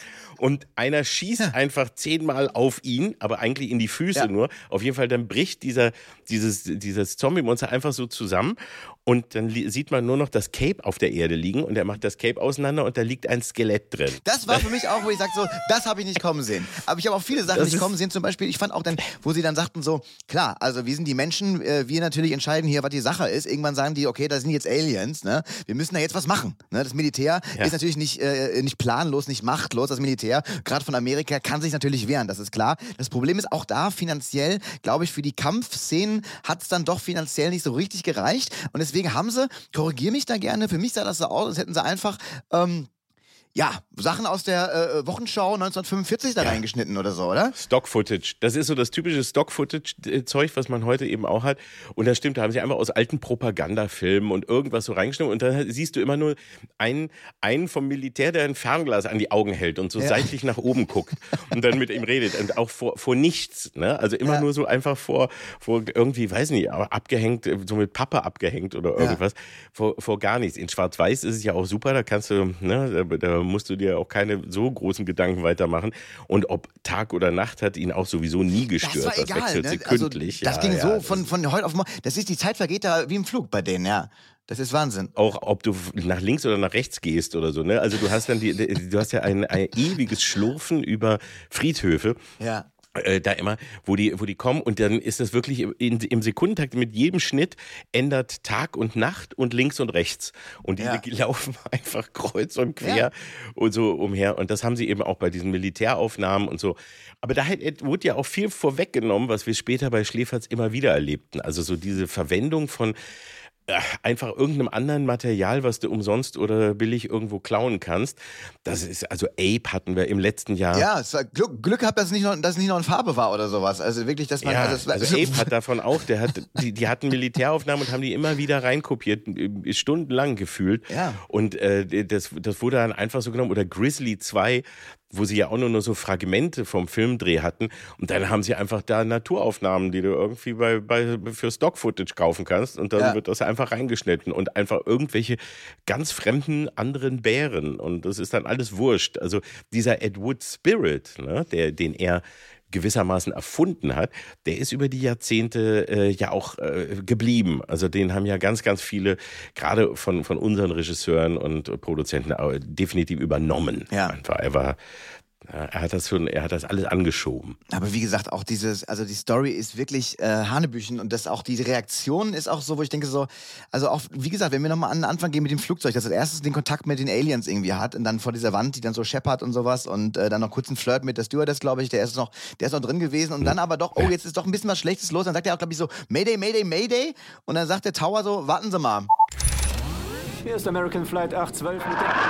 und einer schießt ja. einfach zehnmal auf ihn, aber eigentlich in die Füße ja. nur. Auf jeden Fall, dann bricht dieser, dieses, dieses Zombie-Monster einfach so zusammen und dann li- sieht man nur noch das Cape auf der Erde liegen und er macht das Cape auseinander und da liegt ein Skelett drin. Das war für mich auch, wo ich sage so, das habe ich nicht kommen sehen. Aber ich habe auch viele Sachen das nicht kommen sehen. Zum Beispiel, ich fand auch dann, wo sie dann sagten so, klar, also wir sind die Menschen, äh, wir natürlich entscheiden hier, was die Sache ist. Irgendwann sagen die, okay, da sind jetzt Aliens, ne? Wir müssen da jetzt was machen. Ne? Das Militär ja. ist natürlich nicht, äh, nicht planlos, nicht machtlos. Das Militär, gerade von Amerika, kann sich natürlich wehren, das ist klar. Das Problem ist auch da finanziell, glaube ich, für die Kampfszenen hat es dann doch finanziell nicht so richtig gereicht. Und deswegen haben sie, korrigiere mich da gerne, für mich sah das so aus, als hätten sie einfach ähm, ja, Sachen aus der äh, Wochenschau neunzehnhundertfünfundvierzig da ja. reingeschnitten oder so, oder? Stock-Footage. Das ist so das typische Stock-Footage-Zeug, was man heute eben auch hat. Und das stimmt, da haben sie einfach aus alten Propagandafilmen und irgendwas so reingeschnitten. Und dann siehst du immer nur einen, einen vom Militär, der ein Fernglas an die Augen hält und so ja. seitlich nach oben guckt und dann mit ihm redet. Und auch vor, vor nichts. Ne? Also immer ja. nur so einfach vor, vor irgendwie, weiß nicht, abgehängt, so mit Pappe abgehängt oder irgendwas. Ja. Vor, vor gar nichts. In Schwarz-Weiß ist es ja auch super, da kannst du, ne, da, da musst du dir auch keine so großen Gedanken weitermachen. Und ob Tag oder Nacht hat ihn auch sowieso nie gestört. Das, war egal, das wechselt ne? sekündlich. Also, das ja, ging ja, so von, von heute auf morgen. Das ist, die Zeit vergeht da wie im Flug bei denen, ja. Das ist Wahnsinn. Auch ob du nach links oder nach rechts gehst oder so, ne? Also du hast dann die, du hast ja ein, ein ewiges Schlurfen über Friedhöfe. Ja. Äh, da immer, wo die, wo die kommen und dann ist das wirklich in, im Sekundentakt mit jedem Schnitt ändert Tag und Nacht und links und rechts und die, ja. die laufen einfach kreuz und quer ja. und so umher und das haben sie eben auch bei diesen Militäraufnahmen und so. Aber da wurde ja auch viel vorweggenommen, was wir später bei Schläferz immer wieder erlebten. Also so diese Verwendung von einfach irgendeinem anderen Material, was du umsonst oder billig irgendwo klauen kannst. Das ist, also Ape hatten wir im letzten Jahr. Ja, es war Glück, Glück gehabt, dass es nicht noch, dass es nicht noch in Farbe war oder sowas. Also wirklich, dass man... Ja, also, also Ape hat davon auch, der hat, die, die hatten Militäraufnahmen und haben die immer wieder reinkopiert, stundenlang gefühlt. Ja. Und äh, das, das wurde dann einfach so genommen. Oder Grizzly zwei, wo sie ja auch nur, nur so Fragmente vom Filmdreh hatten. Und dann haben sie einfach da Naturaufnahmen, die du irgendwie bei, bei, für Stock-Footage kaufen kannst. Und dann ja. wird das einfach reingeschnitten. Und einfach irgendwelche ganz fremden anderen Bären. Und das ist dann alles wurscht. Also dieser Ed Wood Spirit, ne, der, den er gewissermaßen erfunden hat, der ist über die Jahrzehnte äh, ja auch äh, geblieben. Also den haben ja ganz, ganz viele, gerade von, von unseren Regisseuren und Produzenten äh, definitiv übernommen. Ja. Einfach, er war Ja, er hat das schon, er hat das alles angeschoben. Aber wie gesagt, auch dieses, also die Story ist wirklich äh, Hanebüchen und das auch die Reaktion ist auch so, wo ich denke so, also auch, wie gesagt, wenn wir nochmal an den Anfang gehen mit dem Flugzeug, dass als erstes den Kontakt mit den Aliens irgendwie hat und dann vor dieser Wand, die dann so scheppert und sowas und äh, dann noch kurz einen Flirt mit der Stewardess, glaube ich, der ist noch, der ist noch drin gewesen und dann aber doch, oh, jetzt ist doch ein bisschen was Schlechtes los, dann sagt er auch, glaube ich, so, Mayday, Mayday, Mayday und dann sagt der Tower so, warten Sie mal. Hier ist American Flight acht zwölf mit der...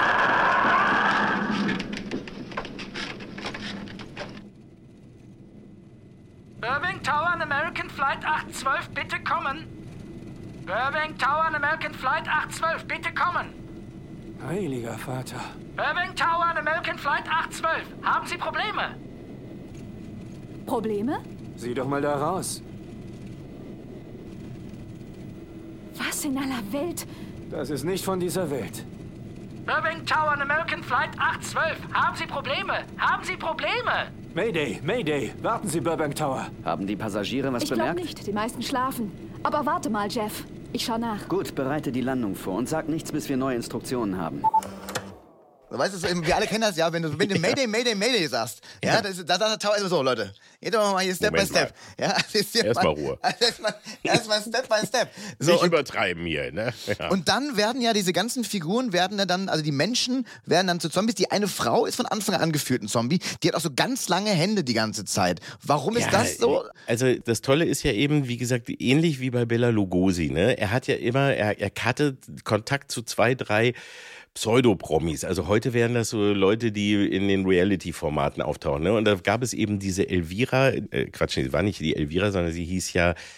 Irving Tower an American Flight acht zwölf, bitte kommen. Irving Tower an American Flight acht zwölf, bitte kommen. Heiliger Vater. Irving Tower an American Flight acht zwölf, haben Sie Probleme? Probleme? Sieh doch mal da raus. Was in aller Welt? Das ist nicht von dieser Welt. Irving Tower an American Flight acht zwölf, haben Sie Probleme? Haben Sie Probleme? Mayday, Mayday, warten Sie, Burbank Tower. Haben die Passagiere was ich bemerkt? Ich glaube nicht, die meisten schlafen. Aber warte mal, Jeff. Ich schau nach. Gut, bereite die Landung vor und sag nichts, bis wir neue Instruktionen haben. Weißt du, wir alle kennen das ja, wenn du, wenn du Mayday, Mayday, Mayday sagst. Ja, das ist, das ist also so, Leute. Geht doch mal hier Step Moment by Step. Mal. Ja, erstmal Ruhe. Erstmal erst mal Step by Step. So, Nicht und, übertreiben hier, ne? Ja. Und dann werden ja diese ganzen Figuren, werden dann, also die Menschen werden dann zu Zombies. Die eine Frau ist von Anfang an geführt ein Zombie. Die hat auch so ganz lange Hände die ganze Zeit. Warum ist ja, das so? Also das Tolle ist ja eben, wie gesagt, ähnlich wie bei Bela Lugosi, ne? Er hat ja immer, er, er hatte Kontakt zu zwei, drei Pseudopromis. Also heute wären das so Leute, die in den Reality-Formaten auftauchen. Ne? Und da gab es eben diese Elvira, äh, Quatsch, nee, war nicht die Elvira, sondern sie hieß ja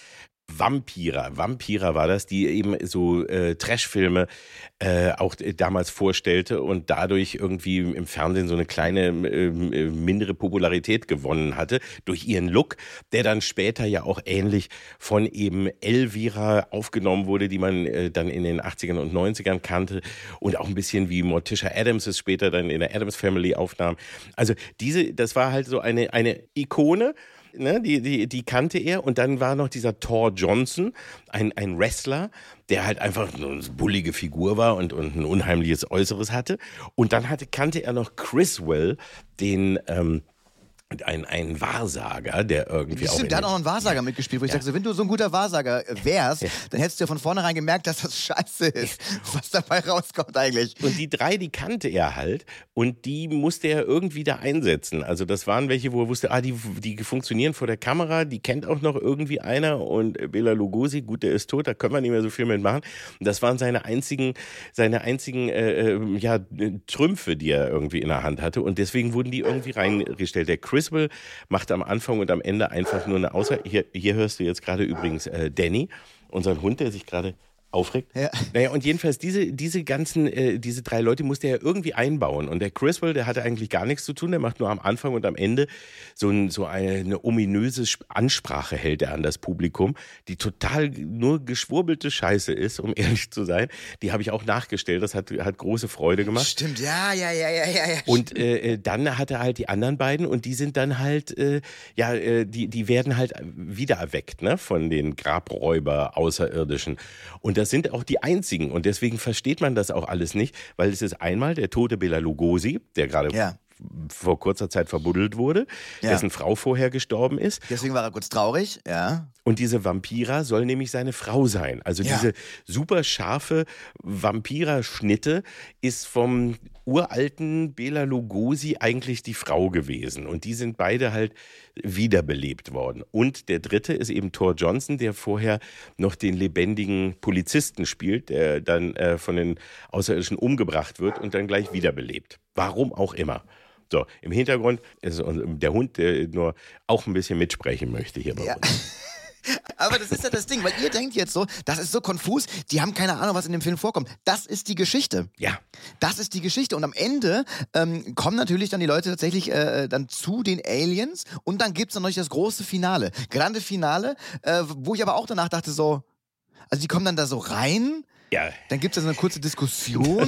Vampira. Vampira war das, die eben so äh, Trashfilme äh, auch äh, damals vorstellte und dadurch irgendwie im Fernsehen so eine kleine, äh, mindere Popularität gewonnen hatte durch ihren Look, der dann später ja auch ähnlich von eben Elvira aufgenommen wurde, die man äh, dann in den achtzigern und neunzigern kannte und auch ein bisschen wie Morticia Addams es später dann in der Addams Family aufnahm. Also diese, das war halt so eine, eine Ikone. Ne, die, die, die kannte er und dann war noch dieser Thor Johnson, ein, ein Wrestler, der halt einfach eine bullige Figur war und, und ein unheimliches Äußeres hatte. Und dann hatte, kannte er noch Criswell, den ähm, ein, ein Wahrsager, der irgendwie Stimmt, auch... der hat auch noch einen Wahrsager ja. mitgespielt, wo ich ja. sage, so, wenn du so ein guter Wahrsager wärst, ja. dann hättest du ja von vornherein gemerkt, dass das scheiße ist, was dabei rauskommt eigentlich. Und die drei, die kannte er halt und die musste er irgendwie da einsetzen. Also das waren welche, wo er wusste, ah, die, die funktionieren vor der Kamera, die kennt auch noch irgendwie einer und Bela Lugosi, gut, der ist tot, da können wir nicht mehr so viel mitmachen. Und das waren seine einzigen, seine einzigen äh, ja, Trümpfe, die er irgendwie in der Hand hatte und deswegen wurden die irgendwie reingestellt. Der Criswell macht am Anfang und am Ende einfach nur eine Aussage. Hier, hier hörst du jetzt gerade übrigens äh, Danny, unseren Hund, der sich gerade aufregt. Ja. Naja, und jedenfalls diese, diese ganzen, äh, diese drei Leute musste er irgendwie einbauen. Und der Criswell, der hatte eigentlich gar nichts zu tun, der macht nur am Anfang und am Ende so, ein, so eine, eine ominöse Ansprache hält er an das Publikum, die total nur geschwurbelte Scheiße ist, um ehrlich zu sein. Die habe ich auch nachgestellt, das hat, hat große Freude gemacht. Stimmt, ja, ja, ja, ja, ja. ja. Und äh, dann hat er halt die anderen beiden und die sind dann halt, äh, ja, äh, die, die werden halt wiedererweckt, ne, von den Grabräuber Außerirdischen. Und das sind auch die einzigen und deswegen versteht man das auch alles nicht, weil es ist einmal der tote Bela Lugosi, der gerade ja. vor kurzer Zeit verbuddelt wurde, ja. dessen Frau vorher gestorben ist. Deswegen war er kurz traurig, ja. Und diese Vampira soll nämlich seine Frau sein. Also ja. diese super scharfe Vampira-Schnitte ist vom uralten Bela Lugosi eigentlich die Frau gewesen. Und die sind beide halt wiederbelebt worden. Und der dritte ist eben Thor Johnson, der vorher noch den lebendigen Polizisten spielt, der dann äh, von den Außerirdischen umgebracht wird und dann gleich wiederbelebt. Warum auch immer. So, im Hintergrund ist der Hund, der nur auch ein bisschen mitsprechen möchte hier bei ja. uns. Aber das ist ja das Ding, weil ihr denkt jetzt so, das ist so konfus, die haben keine Ahnung, was in dem Film vorkommt. Das ist die Geschichte. Ja. Das ist die Geschichte. Und am Ende ähm, kommen natürlich dann die Leute tatsächlich äh, dann zu den Aliens und dann gibt es dann noch das große Finale. Grande Finale, äh, wo ich aber auch danach dachte so, also die kommen dann da so rein, ja. dann gibt es so eine kurze Diskussion.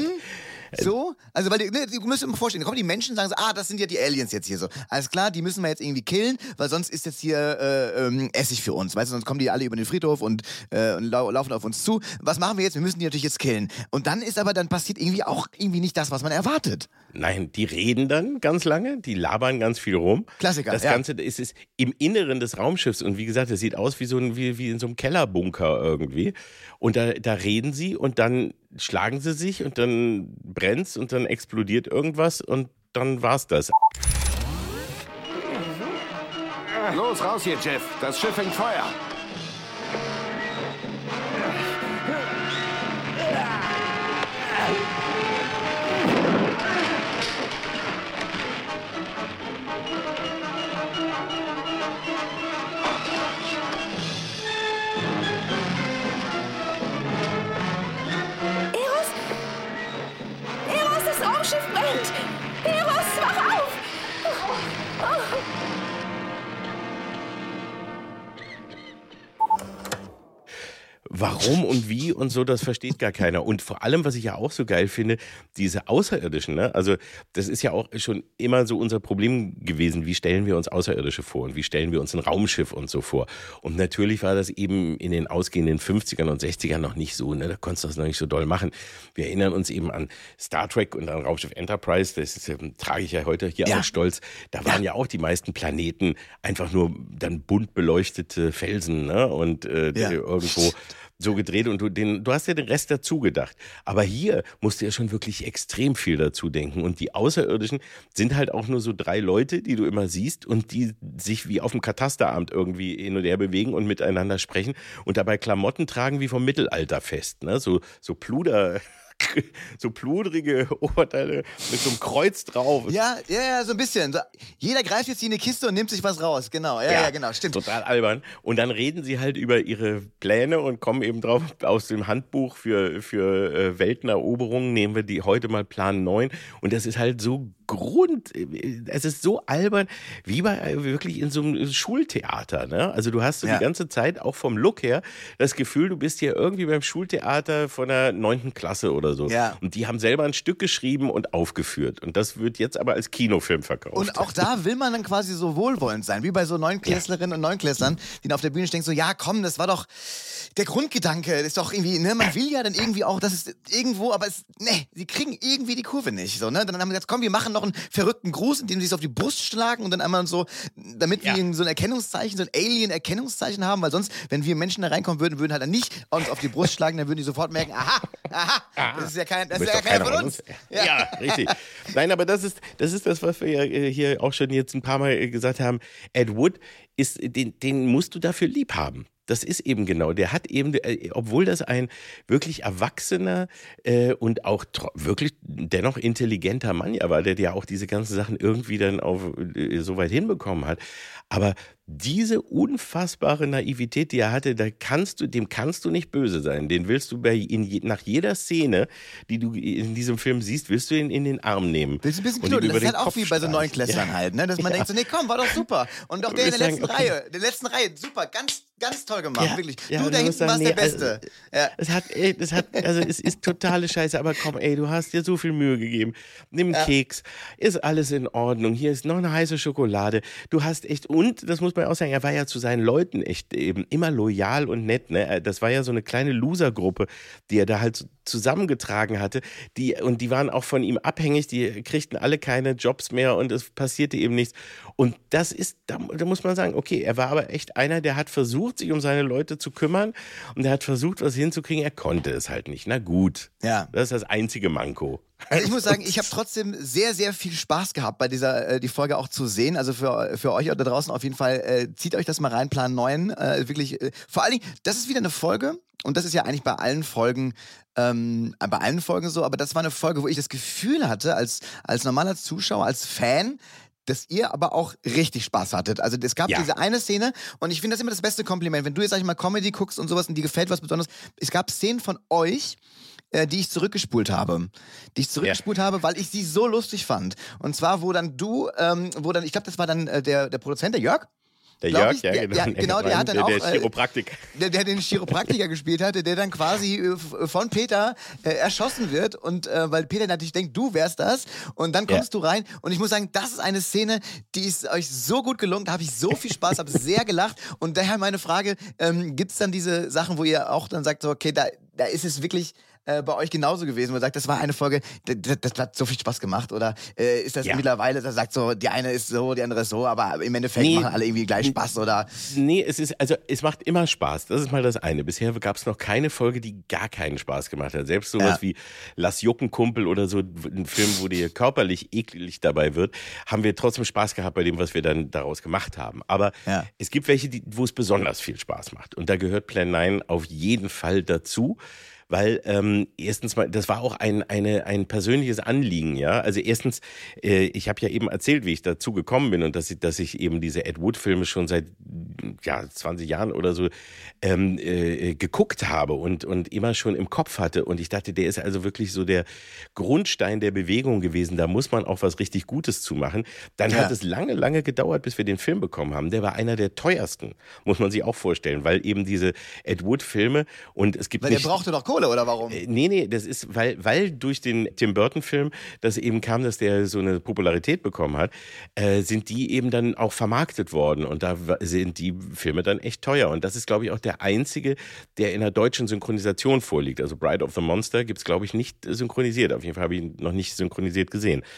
So, also weil die, ne, du musst dir mal vorstellen, da kommen die Menschen und sagen so, ah, das sind ja die Aliens jetzt hier so. Alles klar, die müssen wir jetzt irgendwie killen, weil sonst ist jetzt hier äh, ähm, Essig für uns, weißt du, sonst kommen die alle über den Friedhof und, äh, und lau- laufen auf uns zu. Was machen wir jetzt? Wir müssen die natürlich jetzt killen. Und dann ist aber, dann passiert irgendwie auch irgendwie nicht das, was man erwartet. Nein, die reden dann ganz lange, die labern ganz viel rum. Klassiker, Das ja. Ganze ist, ist im Inneren des Raumschiffs und wie gesagt, es sieht aus wie, so ein, wie, wie in so einem Kellerbunker irgendwie. Und da, da reden sie und dann schlagen sie sich und dann brennt's und dann explodiert irgendwas und dann war's das. Los, raus hier, Jeff. Das Schiff fängt Feuer. Raumschiff brennt! Heros, wach auf! Oh. Warum und wie und so, das versteht gar keiner. Und vor allem, was ich ja auch so geil finde, diese Außerirdischen, ne? Also das ist ja auch schon immer so unser Problem gewesen. Wie stellen wir uns Außerirdische vor und wie stellen wir uns ein Raumschiff und so vor? Und natürlich war das eben in den ausgehenden fünfzigern und sechzigern noch nicht so, ne? Da konntest du das noch nicht so doll machen. Wir erinnern uns eben an Star Trek und an Raumschiff Enterprise, das ist, ähm, trage ich ja heute hier ja. auch stolz. Da waren ja. ja auch die meisten Planeten einfach nur dann bunt beleuchtete Felsen, ne? Und äh, ja. irgendwo so gedreht und du, den, du hast ja den Rest dazu gedacht. Aber hier musst du ja schon wirklich extrem viel dazu denken. Und die Außerirdischen sind halt auch nur so drei Leute, die du immer siehst und die sich wie auf dem Katasteramt irgendwie hin und her bewegen und miteinander sprechen und dabei Klamotten tragen wie vom Mittelalter fest. Ne? So, so Pluder. so pludrige Oberteile mit so einem Kreuz drauf. Ja, ja, ja, so ein bisschen. So, jeder greift jetzt in eine Kiste und nimmt sich was raus. Genau, ja, ja, ja, genau, stimmt. Total albern. Und dann reden sie halt über ihre Pläne und kommen eben drauf, aus dem Handbuch für, für äh, Welteneroberungen nehmen wir die heute mal Plan neun. Und das ist halt so Grund, es ist so albern, wie bei wirklich in so einem Schultheater, ne? Also du hast so Ja. die ganze Zeit auch vom Look her das Gefühl, du bist hier irgendwie beim Schultheater von der neunten Klasse oder so. Ja. Und die haben selber ein Stück geschrieben und aufgeführt. Und das wird jetzt aber als Kinofilm verkauft. Und auch da will man dann quasi so wohlwollend sein, wie bei so Neunklässlerinnen und Neunklässlern, die dann auf der Bühne stehen, so, ja komm, das war doch der Grundgedanke, das ist doch irgendwie, ne, man will ja dann irgendwie auch, das ist irgendwo, aber es, ne, sie kriegen irgendwie die Kurve nicht, so, ne, dann haben wir gesagt, komm, wir machen noch einen verrückten Gruß, indem sie sich auf die Brust schlagen und dann einmal so, damit Ja. wir so ein Erkennungszeichen, so ein Alien-Erkennungszeichen haben, weil sonst, wenn wir Menschen da reinkommen würden, würden halt dann nicht uns auf die Brust schlagen, dann würden die sofort merken, aha, aha, das ist ja kein, das Du ist bist ja doch keiner von uns. Ja. ja, richtig. Nein, aber das ist, das ist das, was wir ja äh, hier auch schon jetzt ein paar Mal äh, gesagt haben. Ed Wood, ist, den, den musst du dafür lieb haben. Das ist eben genau, der hat eben, äh, obwohl das ein wirklich erwachsener äh, und auch tro- wirklich dennoch intelligenter Mann ja war, der ja auch diese ganzen Sachen irgendwie dann auf, äh, so weit hinbekommen hat, aber diese unfassbare Naivität, die er hatte, da kannst du, dem kannst du nicht böse sein. Den willst du bei in, je- nach jeder Szene, die du in diesem Film siehst, willst du ihn in den Arm nehmen. Willst du ein bisschen und ihm knuddeln? Das über ist halt den auch Kopf wie bei so streichen. Neunklässlern Ja. halt, ne? Dass man Ja. denkt so, nee, komm, war doch super. Und doch der in Ich der würde letzten sagen, okay. Reihe, der letzten Reihe, super, ganz, ganz toll gemacht, Ja, wirklich. ja, du und da du hinten musst sagen, warst nee, der Beste. also, ja. Es hat, ey, es hat, also es ist totale Scheiße, aber komm, ey, du hast dir so viel Mühe gegeben. Nimm einen Ja. Keks, ist alles in Ordnung. Hier ist noch eine heiße Schokolade. Du hast echt, und das muss man auch sagen, er war ja zu seinen Leuten echt eben immer loyal und nett, ne? Das war ja so eine kleine Losergruppe, die er da halt so zusammengetragen hatte, die, und die waren auch von ihm abhängig, die kriegten alle keine Jobs mehr und es passierte eben nichts. Und das ist, da, da muss man sagen, okay, er war aber echt einer, der hat versucht, sich um seine Leute zu kümmern und der hat versucht, was hinzukriegen, er konnte es halt nicht. Na gut, Ja. das ist das einzige Manko. Also ich muss sagen, ich habe trotzdem sehr, sehr viel Spaß gehabt, bei dieser äh, die Folge auch zu sehen. Also für, für euch da draußen auf jeden Fall, äh, zieht euch das mal rein, Plan neun. Äh, wirklich, äh, vor allen Dingen, das ist wieder eine Folge, und das ist ja eigentlich bei allen Folgen, ähm, bei allen Folgen so, aber das war eine Folge, wo ich das Gefühl hatte, als, als normaler Zuschauer, als Fan, dass ihr aber auch richtig Spaß hattet. Also es gab Ja. diese eine Szene, und ich finde das immer das beste Kompliment, wenn du jetzt, sag ich mal, Comedy guckst und sowas und dir gefällt was Besonderes. Es gab Szenen von euch, äh, die ich zurückgespult habe. Die ich zurückgespult habe, weil ich sie so lustig fand. Und zwar, wo dann du, ähm, wo dann, ich glaube, das war dann äh, der, der Produzent, der Jörg. Der Glaub Jörg, ich, ja, der- genau. der- genau, der hat dann der, auch, Der äh, Chiropraktiker. Der, der den Chiropraktiker gespielt hatte, der dann quasi äh, f- von Peter äh, erschossen wird, und äh, weil Peter natürlich denkt, du wärst das, und dann kommst du rein, und ich muss sagen, das ist eine Szene, die ist euch so gut gelungen, da habe ich so viel Spaß, habe sehr gelacht, und daher meine Frage, ähm, gibt es dann diese Sachen, wo ihr auch dann sagt, so, okay, da, da ist es wirklich äh, bei euch genauso gewesen, wo ihr sagt, das war eine Folge, das, das hat so viel Spaß gemacht, oder äh, ist das Ja. mittlerweile, da sagt so, die eine ist so, die andere ist so, aber im Endeffekt Nee. machen alle irgendwie gleich Spaß, oder? Nee, es ist, also es macht immer Spaß. Das ist mal das eine. Bisher gab es noch keine Folge, die gar keinen Spaß gemacht hat. Selbst sowas Ja. wie Lass Jucken Kumpel oder so, ein Film, wo dir körperlich eklig dabei wird, haben wir trotzdem Spaß gehabt bei dem, was wir dann daraus gemacht haben. Aber Ja. es gibt welche, die, wo es besonders viel Spaß macht. Und da gehört Plan neun auf jeden Fall dazu. Weil ähm, erstens mal, das war auch ein, eine, ein persönliches Anliegen, ja. Also erstens, äh, ich habe ja eben erzählt, wie ich dazu gekommen bin und dass ich, dass ich eben diese Ed Wood-Filme schon seit ja, zwanzig Jahren oder so ähm, äh, geguckt habe und, und immer schon im Kopf hatte. Und ich dachte, der ist also wirklich so der Grundstein der Bewegung gewesen. Da muss man auch was richtig Gutes zu machen. Dann Ja. hat es lange, lange gedauert, bis wir den Film bekommen haben. Der war einer der teuersten, muss man sich auch vorstellen, weil eben diese Ed Wood-Filme, und es gibt Weil der nicht... brauchte doch Kohle, oder warum? Äh, Nee, nee, das ist, weil, weil durch den Tim Burton-Film das eben kam, dass der so eine Popularität bekommen hat, äh, sind die eben dann auch vermarktet worden, und da wa- sind die Filme dann echt teuer, und das ist, glaube ich, auch der einzige, der in der deutschen Synchronisation vorliegt. Also Bride of the Monster gibt es, glaube ich, nicht synchronisiert. Auf jeden Fall habe ich ihn noch nicht synchronisiert gesehen.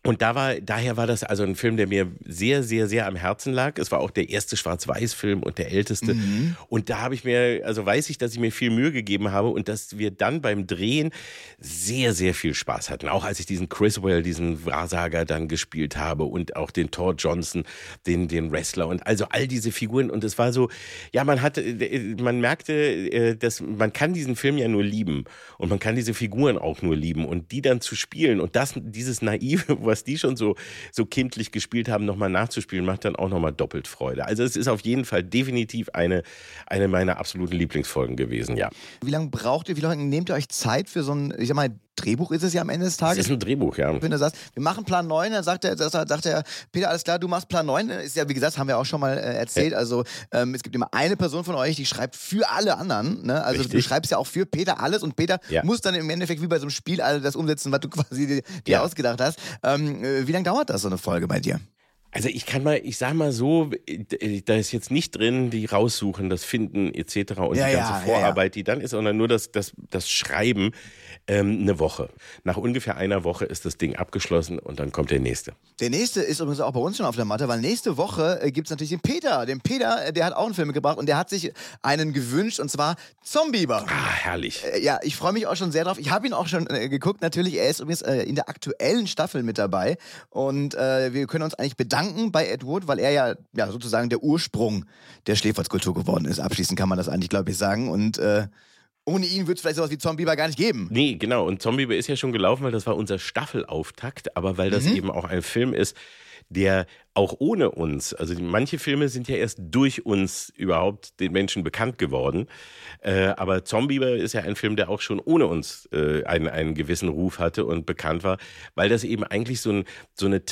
Und da war, daher war das also ein Film, der mir sehr, sehr, sehr am Herzen lag. Es war auch der erste Schwarz-Weiß-Film und der älteste. Mhm. Und da habe ich mir, also weiß ich, dass ich mir viel Mühe gegeben habe und dass wir dann beim Drehen sehr, sehr viel Spaß hatten. Auch als ich diesen Criswell, diesen Wahrsager dann gespielt habe und auch den Thor Johnson, den, den Wrestler und also all diese Figuren. Und es war so, ja, man hatte, man merkte, dass man kann diesen Film ja nur lieben und man kann diese Figuren auch nur lieben und die dann zu spielen und das, dieses Naive, was die schon so, so kindlich gespielt haben, nochmal nachzuspielen, macht dann auch nochmal doppelt Freude. Also es ist auf jeden Fall definitiv eine, eine meiner absoluten Lieblingsfolgen gewesen, ja. Wie lange braucht ihr, wie lange nehmt ihr euch Zeit für so ein, ich sag mal, Drehbuch ist es ja am Ende des Tages? Es ist ein Drehbuch, ja. Wenn du sagst, wir machen Plan neun, dann sagt der, sagt der Peter, alles klar, du machst Plan neun. Ist ja, wie gesagt, haben wir auch schon mal äh, erzählt. Ja. Also ähm, es gibt immer eine Person von euch, die schreibt für alle anderen. Ne? Also Richtig. Du schreibst ja auch für Peter alles und Peter ja. muss dann im Endeffekt wie bei so einem Spiel all das umsetzen, was du quasi dir, dir ja. ausgedacht hast. Ähm, äh, wie lange dauert das, so eine Folge bei dir? Also ich kann mal, ich sag mal so, da ist jetzt nicht drin, die raussuchen, das Finden et cetera und ja, die ganze ja, Vorarbeit, ja, ja. die dann ist, sondern nur das, das, das Schreiben ähm, eine Woche. Nach ungefähr einer Woche ist das Ding abgeschlossen und dann kommt der nächste. Der nächste ist übrigens auch bei uns schon auf der Matte, weil nächste Woche äh, gibt es natürlich den Peter. Den Peter, der hat auch einen Film mitgebracht und der hat sich einen gewünscht und zwar Zombieber. Ah, herrlich. Äh, ja, ich freue mich auch schon sehr drauf. Ich habe ihn auch schon äh, geguckt, natürlich. Er ist übrigens äh, in der aktuellen Staffel mit dabei und äh, wir können uns eigentlich bedanken bei Ed Wood, weil er ja, ja sozusagen der Ursprung der Schläferzkultur geworden ist. Abschließend kann man das eigentlich, glaube ich, sagen. Und äh, ohne ihn würde es vielleicht sowas wie Zombieber gar nicht geben. Nee, genau. Und Zombieber ist ja schon gelaufen, weil das war unser Staffelauftakt. Aber weil das mhm. eben auch ein Film ist, der auch ohne uns, also manche Filme sind ja erst durch uns überhaupt den Menschen bekannt geworden, äh, aber Zombieber ist ja ein Film, der auch schon ohne uns äh, einen, einen gewissen Ruf hatte und bekannt war, weil das eben eigentlich so, ein, so eine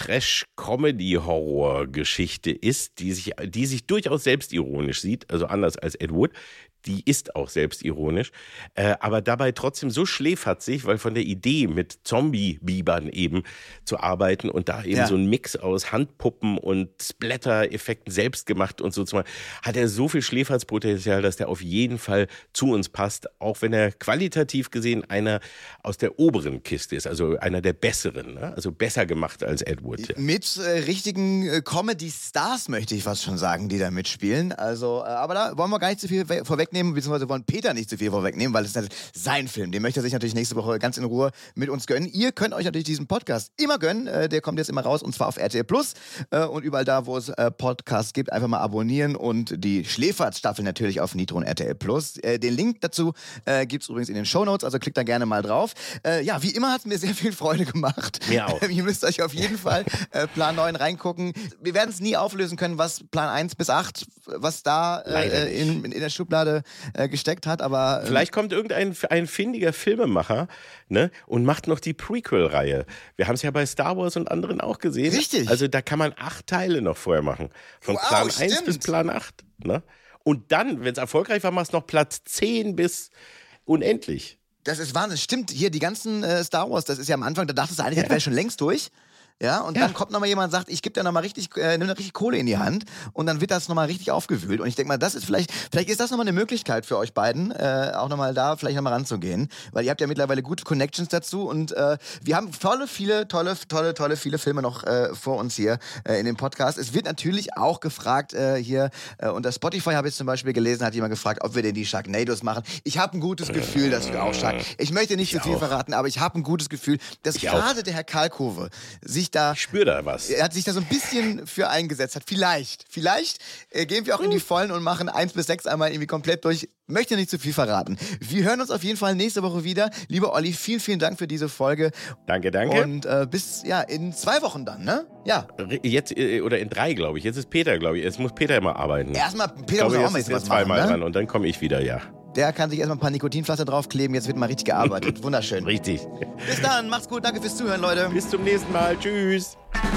Trash-Comedy-Horror-Geschichte ist, die sich, die sich durchaus selbstironisch sieht, also anders als Ed Wood. Die ist auch selbstironisch, äh, aber dabei trotzdem so schläferzig, weil von der Idee mit Zombie-Bibern eben zu arbeiten und da eben ja. so ein Mix aus Handpuppen und Splatter-Effekten selbst gemacht und so zu machen, hat er so viel Schläferzpotenzial, dass der auf jeden Fall zu uns passt, auch wenn er qualitativ gesehen einer aus der oberen Kiste ist, also einer der besseren, ne? Also besser gemacht als Ed Wood. Ja. Mit äh, richtigen äh, Comedy-Stars möchte ich fast schon sagen, die da mitspielen. Also, äh, aber da wollen wir gar nicht zu viel vorweg nehmen, beziehungsweise wollen Peter nicht zu viel vorwegnehmen, weil es ist sein Film. Den möchte er sich natürlich nächste Woche ganz in Ruhe mit uns gönnen. Ihr könnt euch natürlich diesen Podcast immer gönnen. Äh, der kommt jetzt immer raus und zwar auf R T L Plus äh, und überall da, wo es äh, Podcasts gibt, einfach mal abonnieren und die Schläferz-Staffel natürlich auf Nitro und R T L Plus. Äh, den Link dazu äh, gibt es übrigens in den Shownotes, also klickt da gerne mal drauf. Äh, ja, wie immer hat es mir sehr viel Freude gemacht. Mir auch. Ihr müsst euch auf jeden Fall äh, Plan neun reingucken. Wir werden es nie auflösen können, was Plan eins bis acht, was da äh, in, in der Schublade äh, gesteckt hat, aber... Äh, Vielleicht kommt irgendein ein findiger Filmemacher, ne, und macht noch die Prequel-Reihe. Wir haben es ja bei Star Wars und anderen auch gesehen. Richtig. Also da kann man acht Teile noch vorher machen. Von wow, Plan stimmt. eins bis Plan acht. Ne? Und dann, wenn es erfolgreich war, machst du noch Platz zehn bis unendlich. Das ist Wahnsinn. Stimmt, hier die ganzen äh, Star Wars, das ist ja am Anfang, da dachtest du eigentlich, ja. das wäre schon längst durch. Ja, und ja. dann kommt nochmal jemand und sagt, ich gebe dir nochmal richtig, äh, nimm richtig Kohle in die Hand und dann wird das nochmal richtig aufgewühlt. Und ich denke mal, das ist vielleicht, vielleicht ist das nochmal eine Möglichkeit für euch beiden, äh, auch nochmal da vielleicht nochmal ranzugehen. Weil ihr habt ja mittlerweile gute Connections dazu und äh, wir haben tolle, viele, tolle, tolle, tolle, viele Filme noch äh, vor uns hier äh, in dem Podcast. Es wird natürlich auch gefragt, äh, hier äh, unter Spotify habe ich zum Beispiel gelesen, hat jemand gefragt, ob wir denn die Sharknados machen. Ich habe ein gutes Gefühl, dass wir auch Shark. Ich möchte nicht ich zu viel auch. verraten, aber ich habe ein gutes Gefühl, dass ich gerade auch. der Herr Kalkofe sich da... Ich spüre da was. Er hat sich da so ein bisschen für eingesetzt hat. Vielleicht, vielleicht äh, gehen wir auch in die Vollen und machen eins bis sechs einmal irgendwie komplett durch. Möchte nicht zu viel verraten. Wir hören uns auf jeden Fall nächste Woche wieder. Lieber Olli, vielen, vielen Dank für diese Folge. Danke, danke. Und äh, bis, ja, in zwei Wochen dann, ne? Ja. Jetzt, äh, oder in drei, glaube ich. Jetzt ist Peter, glaube ich. Jetzt muss Peter immer arbeiten. Erstmal, Peter muss auch mal jetzt was machen, zweimal ne? dran und dann komme ich wieder, ja. Der kann sich erstmal ein paar Nikotinpflaster draufkleben. Jetzt wird mal richtig gearbeitet. Wunderschön. Richtig. Bis dann. Macht's gut. Danke fürs Zuhören, Leute. Bis zum nächsten Mal. Tschüss.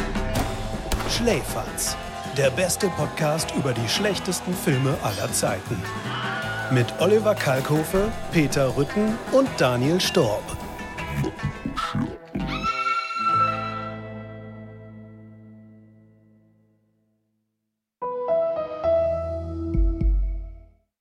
Schläferz. Der beste Podcast über die schlechtesten Filme aller Zeiten. Mit Oliver Kalkofe, Peter Rütten und Daniel Storb.